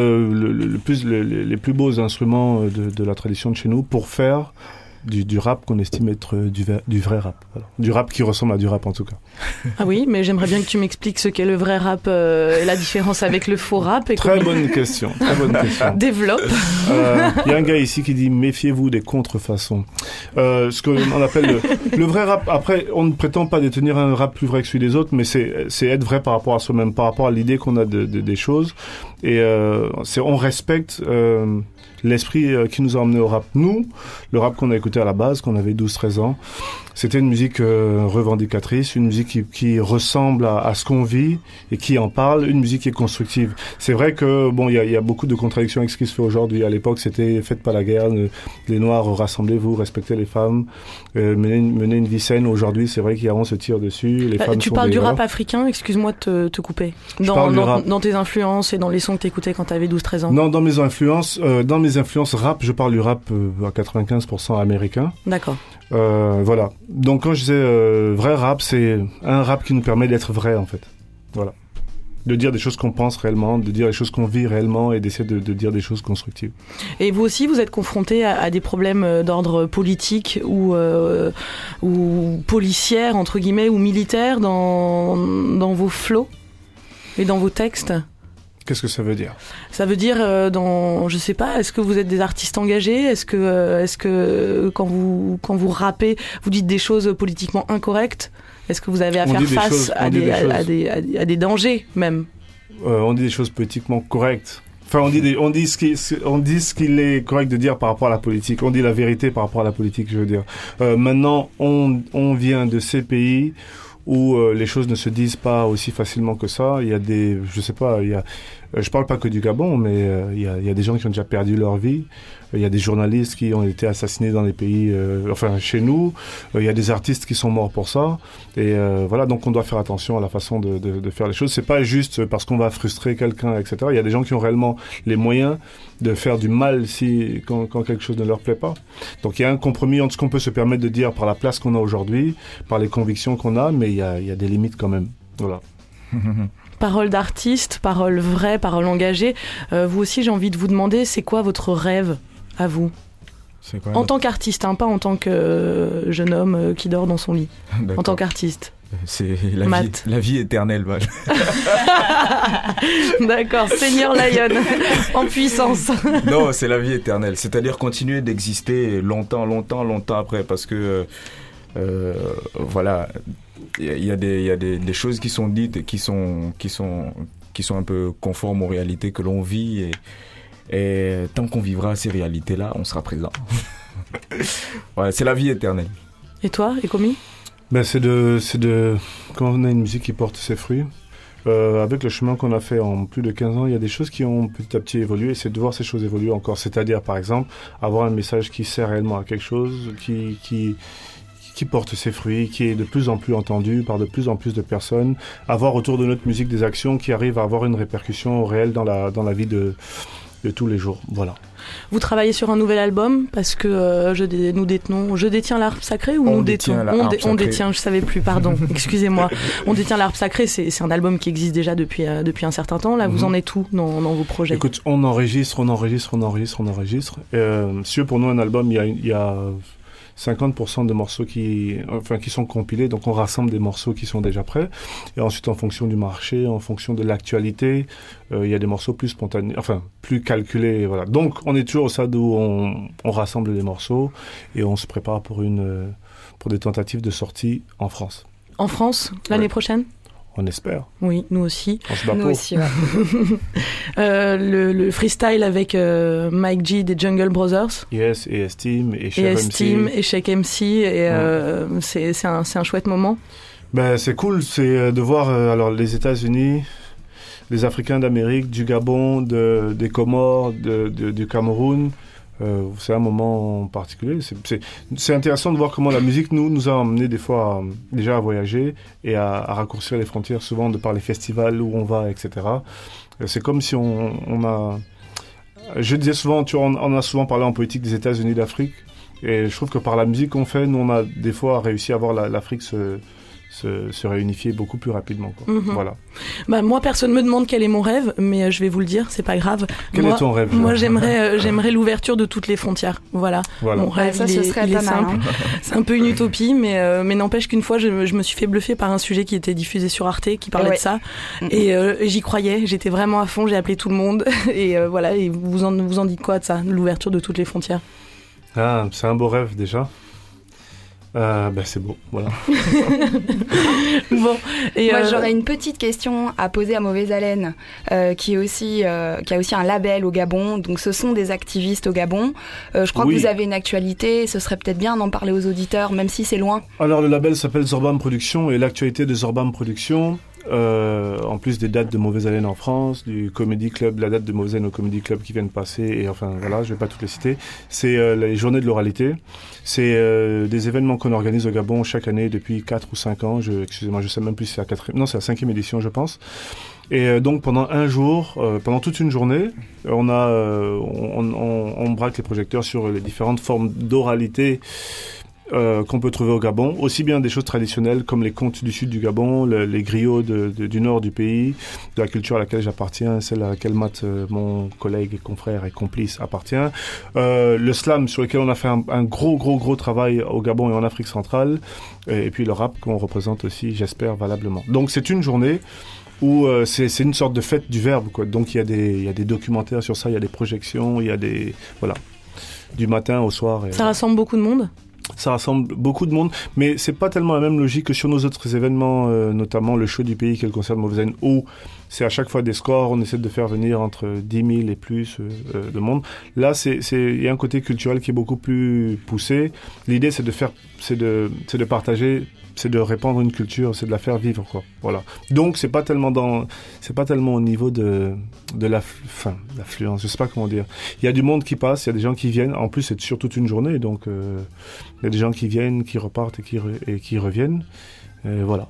les plus beaux instruments de la tradition de chez nous pour faire du rap qu'on estime être du vrai rap. Voilà. Du rap qui ressemble à du rap en tout cas. Ah oui, mais j'aimerais bien que tu m'expliques ce qu'est le vrai rap et la différence avec le faux rap. Très bonne question. Développe. Il y a un gars ici qui dit méfiez-vous des contrefaçons. Ce qu'on appelle le vrai rap. Après, on ne prétend pas détenir un rap plus vrai que celui des autres, mais c'est être vrai par rapport à soi-même, par rapport à l'idée qu'on a des choses. Et on respecte l'esprit qui nous a emmenés au rap. Nous, le rap qu'on a écouté à la base, quand on avait 12-13 ans, c'était une musique revendicatrice, une musique qui ressemble à ce qu'on vit et qui en parle, une musique qui est constructive. C'est vrai que bon, il y a beaucoup de contradictions avec ce qui se fait aujourd'hui. À l'époque, c'était faites pas la guerre, les Noirs, rassemblez-vous, respectez les femmes, menez une vie saine. Aujourd'hui, c'est vrai qu'on se tire dessus. Les femmes tu parles du rap africain, excuse-moi de te couper. Dans tes influences et dans les sons que t'écoutais quand t'avais 12-13 ans. Non, dans mes influences rap, je parle du rap à 95% américain. D'accord. Voilà. Donc quand je disais vrai rap, c'est un rap qui nous permet d'être vrai en fait. Voilà. De dire des choses qu'on pense réellement, de dire des choses qu'on vit réellement et d'essayer de dire des choses constructives. Et vous aussi, vous êtes confronté à des problèmes d'ordre politique ou policière, entre guillemets, ou militaire dans vos flows et dans vos textes? Qu'est-ce que ça veut dire? Ça veut dire, je sais pas, est-ce que vous êtes des artistes engagés? Est-ce que quand vous rappez, vous dites des choses politiquement incorrectes? Est-ce que vous avez à faire face à des dangers même? On dit des choses politiquement correctes. Enfin, on dit ce qu'il est correct de dire par rapport à la politique. On dit la vérité par rapport à la politique, je veux dire. Maintenant, on vient de ces pays où les choses ne se disent pas aussi facilement que ça. Il y a je parle pas que du Gabon, mais il y a des gens qui ont déjà perdu leur vie. Il y a des journalistes qui ont été assassinés dans les pays, chez nous. Il y a des artistes qui sont morts pour ça. Et voilà, donc on doit faire attention à la façon de faire les choses. C'est pas juste parce qu'on va frustrer quelqu'un, etc. Il y a des gens qui ont réellement les moyens de faire du mal quand quelque chose ne leur plaît pas. Donc il y a un compromis entre ce qu'on peut se permettre de dire par la place qu'on a aujourd'hui, par les convictions qu'on a, mais il y a des limites quand même. Voilà. Parole d'artiste, parole vraie, parole engagée. Vous aussi, j'ai envie de vous demander, c'est quoi votre rêve à vous? C'est quoi, en tant qu'artiste, pas en tant que jeune homme qui dort dans son lit. En tant qu'artiste. C'est la vie éternelle. Voilà. D'accord, Seigneur Lion, en puissance. Non, c'est la vie éternelle. C'est-à-dire continuer d'exister longtemps après, parce que voilà, il y a des choses qui sont dites et qui sont un peu conformes aux réalités que l'on vit et tant qu'on vivra ces réalités-là, on sera présent. Voilà, c'est la vie éternelle. Et toi, Ekomi? C'est de quand on a une musique qui porte ses fruits. Avec le chemin qu'on a fait en plus de 15 ans, il y a des choses qui ont petit à petit évolué, et c'est de voir ces choses évoluer encore. C'est-à-dire, par exemple, avoir un message qui sert réellement à quelque chose, qui porte ses fruits, qui est de plus en plus entendu par de plus en plus de personnes, avoir autour de notre musique des actions qui arrivent à avoir une répercussion réelle dans la vie de tous les jours. Voilà. Vous travaillez sur un nouvel album parce que je détiens l'harpe sacrée ou on détient, je savais plus, pardon, excusez-moi. On détient l'harpe sacrée, c'est un album qui existe déjà depuis un certain temps. Là, vous en êtes où dans vos projets? Écoute, on enregistre. Si pour nous un album, il y a 50% de morceaux qui sont compilés, donc on rassemble des morceaux qui sont déjà prêts, et ensuite en fonction du marché, en fonction de l'actualité, il y a des morceaux plus spontanés, plus calculés, voilà. Donc on est toujours au stade où on rassemble les morceaux et on se prépare pour des tentatives de sortie en France. En France, l'année prochaine? On espère. Oui, nous aussi. On se bat nous pour. aussi, ouais. Le freestyle avec Mike G des Jungle Brothers. Yes, et Esteem, et Cheikh MC. Et c'est un chouette moment. Ben, c'est cool, c'est de voir alors les États-Unis, les Africains d'Amérique, du Gabon, des Comores, du Cameroun. C'est un moment particulier. C'est intéressant de voir comment la musique nous a emmenés des fois déjà à voyager et à raccourcir les frontières, souvent de par les festivals où on va, etc. C'est comme si on a... Je disais souvent, on a souvent parlé en politique des États-Unis d'Afrique, et je trouve que par la musique qu'on fait, nous on a des fois réussi à voir l'Afrique se réunifier beaucoup plus rapidement, quoi. Voilà. Bah, moi, personne me demande quel est mon rêve, mais je vais vous le dire, c'est pas grave. Quel est ton rêve? Moi, j'aimerais l'ouverture de toutes les frontières. Voilà. Mon rêve, ça, ce serait il est pas mal, simple. hein. C'est un peu une utopie, mais n'empêche qu'une fois, je me suis fait bluffer par un sujet qui était diffusé sur Arte, qui parlait de ça. Et j'y croyais, j'étais vraiment à fond, j'ai appelé tout le monde. Et voilà, et vous en dites quoi de ça, l'ouverture de toutes les frontières? Ah, c'est un beau rêve déjà. C'est beau, voilà. Bon, et moi j'aurais une petite question à poser à Mauvaise Haleine, qui a aussi un label au Gabon. Donc ce sont des activistes au Gabon. Je crois que vous avez une actualité. Ce serait peut-être bien d'en parler aux auditeurs, même si c'est loin. Alors le label s'appelle Zorbam Productions, et l'actualité de Zorbam Productions, en plus des dates de Mauvaise Haleine en France, du Comedy Club, la date de Mauvaise Haleine au Comedy Club qui vient de passer, et enfin voilà, je vais pas toutes les citer. C'est les journées de l'oralité. C'est des événements qu'on organise au Gabon chaque année depuis 4 ou 5 ans. Excusez-moi, je sais même plus si c'est c'est la 5e édition, je pense. Et donc pendant un jour, pendant toute une journée, on braque les projecteurs sur les différentes formes d'oralité qu'on peut trouver au Gabon, aussi bien des choses traditionnelles comme les contes du sud du Gabon, les griots du nord du pays, de la culture à laquelle j'appartiens, celle à laquelle Matt, mon collègue et confrère et complice, appartient, le slam sur lequel on a fait un gros travail au Gabon et en Afrique centrale, et puis le rap qu'on représente aussi, j'espère, valablement. Donc c'est une journée où c'est une sorte de fête du verbe, quoi. Donc il y a des documentaires sur ça, il y a des projections, il y a des... Voilà, du matin au soir. Ça rassemble beaucoup de monde ? Ça rassemble beaucoup de monde, mais c'est pas tellement la même logique que sur nos autres événements, notamment le show du pays qui est le concert de Mauvaise Haleine, où c'est à chaque fois des scores, on essaie de faire venir entre 10 000 et plus de monde. Là, il y a un côté culturel qui est beaucoup plus poussé. L'idée, c'est de partager, c'est de répandre une culture, c'est de la faire vivre, quoi. Voilà. Donc, c'est pas tellement au niveau de l'affluence, je sais pas comment dire. Il y a du monde qui passe, il y a des gens qui viennent. En plus, c'est sur toute une journée, donc il y a des gens qui viennent, qui repartent et qui reviennent. Voilà.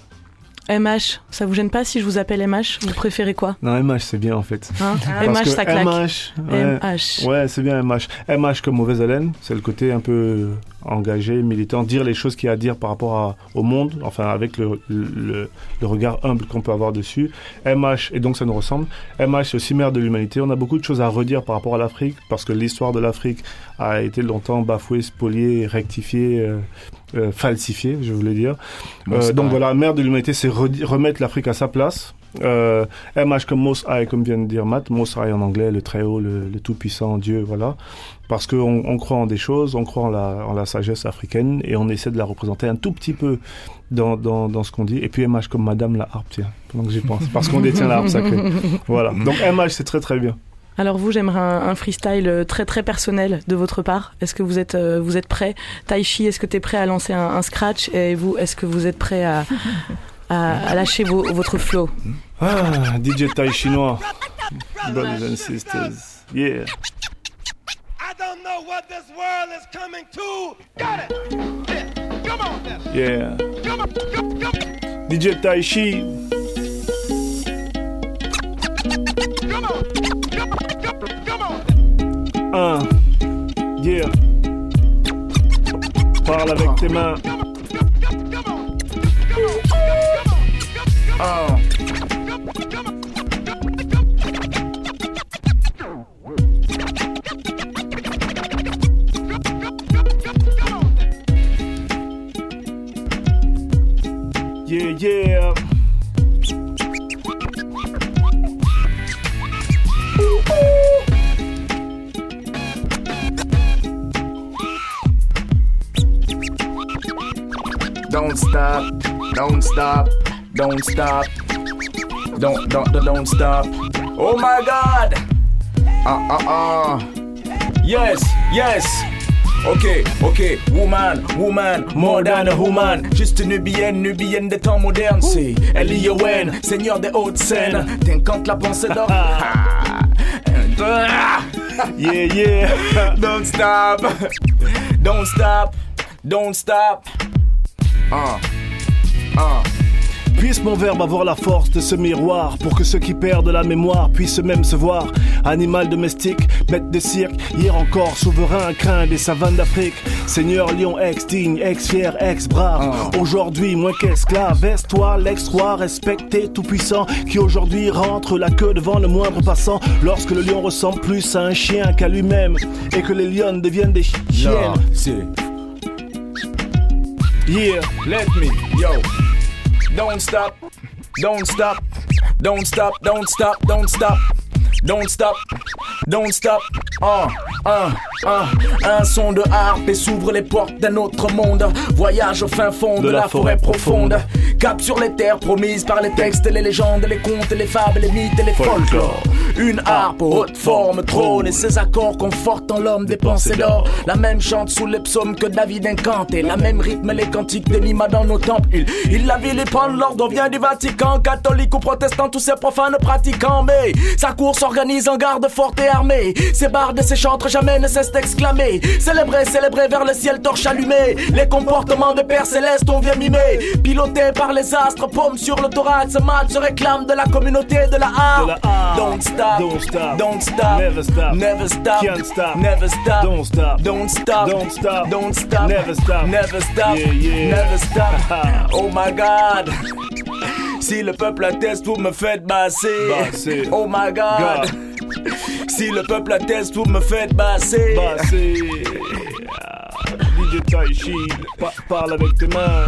MH, ça vous gêne pas si je vous appelle MH? Vous préférez quoi? Non, MH c'est bien en fait. MH ça claque. MH. Ouais, c'est bien MH. MH comme Mauvaise Haleine, c'est le côté un peu engagé, militant, dire les choses qu'il y a à dire par rapport au monde, enfin avec le regard humble qu'on peut avoir dessus. MH, et donc ça nous ressemble. MH c'est aussi mère de l'humanité. On a beaucoup de choses à redire par rapport à l'Afrique, parce que l'histoire de l'Afrique a été longtemps bafouée, spoliée, rectifiée, falsifiée, je voulais dire. Donc voilà, mère de l'humanité, c'est remettre l'Afrique à sa place. MH comme Most High, comme vient de dire Matt, Most High en anglais, le très haut, le tout-puissant Dieu, voilà. Parce qu'on croit en des choses, on croit en la sagesse africaine, et on essaie de la représenter un tout petit peu dans ce qu'on dit. Et puis MH comme Madame la harpe, tiens, pendant que j'y pense, parce qu'on détient la harpe sacrée. Voilà, donc MH c'est très très bien. Alors vous, j'aimerais un freestyle très très personnel de votre part. Est-ce que vous êtes prêt? Taichi, est-ce que tu es prêt à lancer un scratch? Et vous, est-ce que vous êtes prêt à lâcher votre flow? DJ Tai chinois, brothers and sisters, yeah. I don't know what this world is coming to. Got it. Yeah. Come on now. Yeah. Come on. DJ Taichi. Come on. Come on. Yeah. Parle avec tes mains. Yeah, yeah. Don't stop, don't stop, don't stop, don't stop. Oh my God! Yes, yes. Ok, woman, more than a woman. Juste nubienne des temps modernes. C'est L.I.O.N, seigneur des hautes scènes. T'incantes la pensée d'or. Yeah. Don't stop. Puisse mon verbe avoir la force de ce miroir, pour que ceux qui perdent la mémoire puissent même se voir. Animal domestique, maître de cirque, hier encore souverain, craint des savanes d'Afrique. Seigneur lion ex-digne, ex-fier, ex-brave. Aujourd'hui moins qu'esclave, est-toi l'ex-roi respecté tout-puissant, qui aujourd'hui rentre la queue devant le moindre passant. Lorsque le lion ressemble plus à un chien qu'à lui-même, et que les lionnes deviennent des chiennes. Yeah, let me, yo. Don't stop. Un son de harpe et s'ouvre les portes d'un autre monde. Voyage au fin fond de la forêt profonde. Cap sur les terres promises par les textes, les légendes, les contes, les fables, les mythes et les folklores. Une harpe haute forme trône et ses accords confortent en l'homme des pensées d'or. La même chante sous les psaumes que David incanté, la même rythme les cantiques d'Enima dans nos temples. Il la vilipende, l'ordre vient du Vatican, catholique ou protestant, tous ces profanes pratiquants. Mais sa cour s'organise en garde forte et armée. Ses bardes et ses chantres jamais ne cessent d'exclamer. Célébrer vers le ciel, torche allumée. Les comportements de Père Céleste on vient mimer. Piloté par les astres, paume sur le thorax. Mat se réclame de la communauté de la harpe. Don't stop, never stop, can't stop, never stop, don't stop, never stop, never stop. Oh my God. Si le peuple atteste, vous me faites basser. Oh my God. Si le peuple atteste, vous me faites basser. DJ Taichi, parle avec tes mains.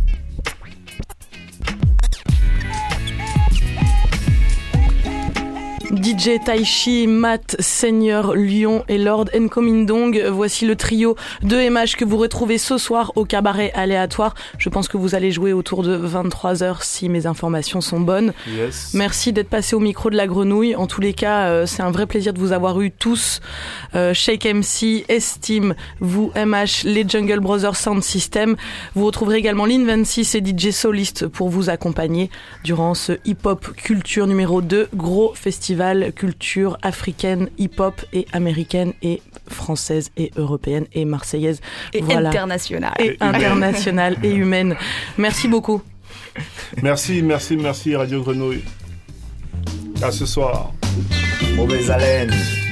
DJ Taichi, Matt, Seigneur, Lion et Lord Nkomindong. Voici le trio de MH que vous retrouvez ce soir au cabaret aléatoire. Je pense que vous allez jouer autour de 23h si mes informations sont bonnes. Yes. Merci d'être passé au micro de la Grenouille. En tous les cas, c'est un vrai plaisir de vous avoir eu tous. Shake MC, Estime, vous, MH, les Jungle Brothers Sound System. Vous retrouverez également Lin26 et DJ Soliste pour vous accompagner durant ce hip-hop culture numéro 2. Gros festival culture africaine, hip-hop et américaine et française et européenne et marseillaise. Et voilà. Internationale. Et internationale et humaine. Merci beaucoup. Merci Radio Grenouille. À ce soir. Mauvaise haleine.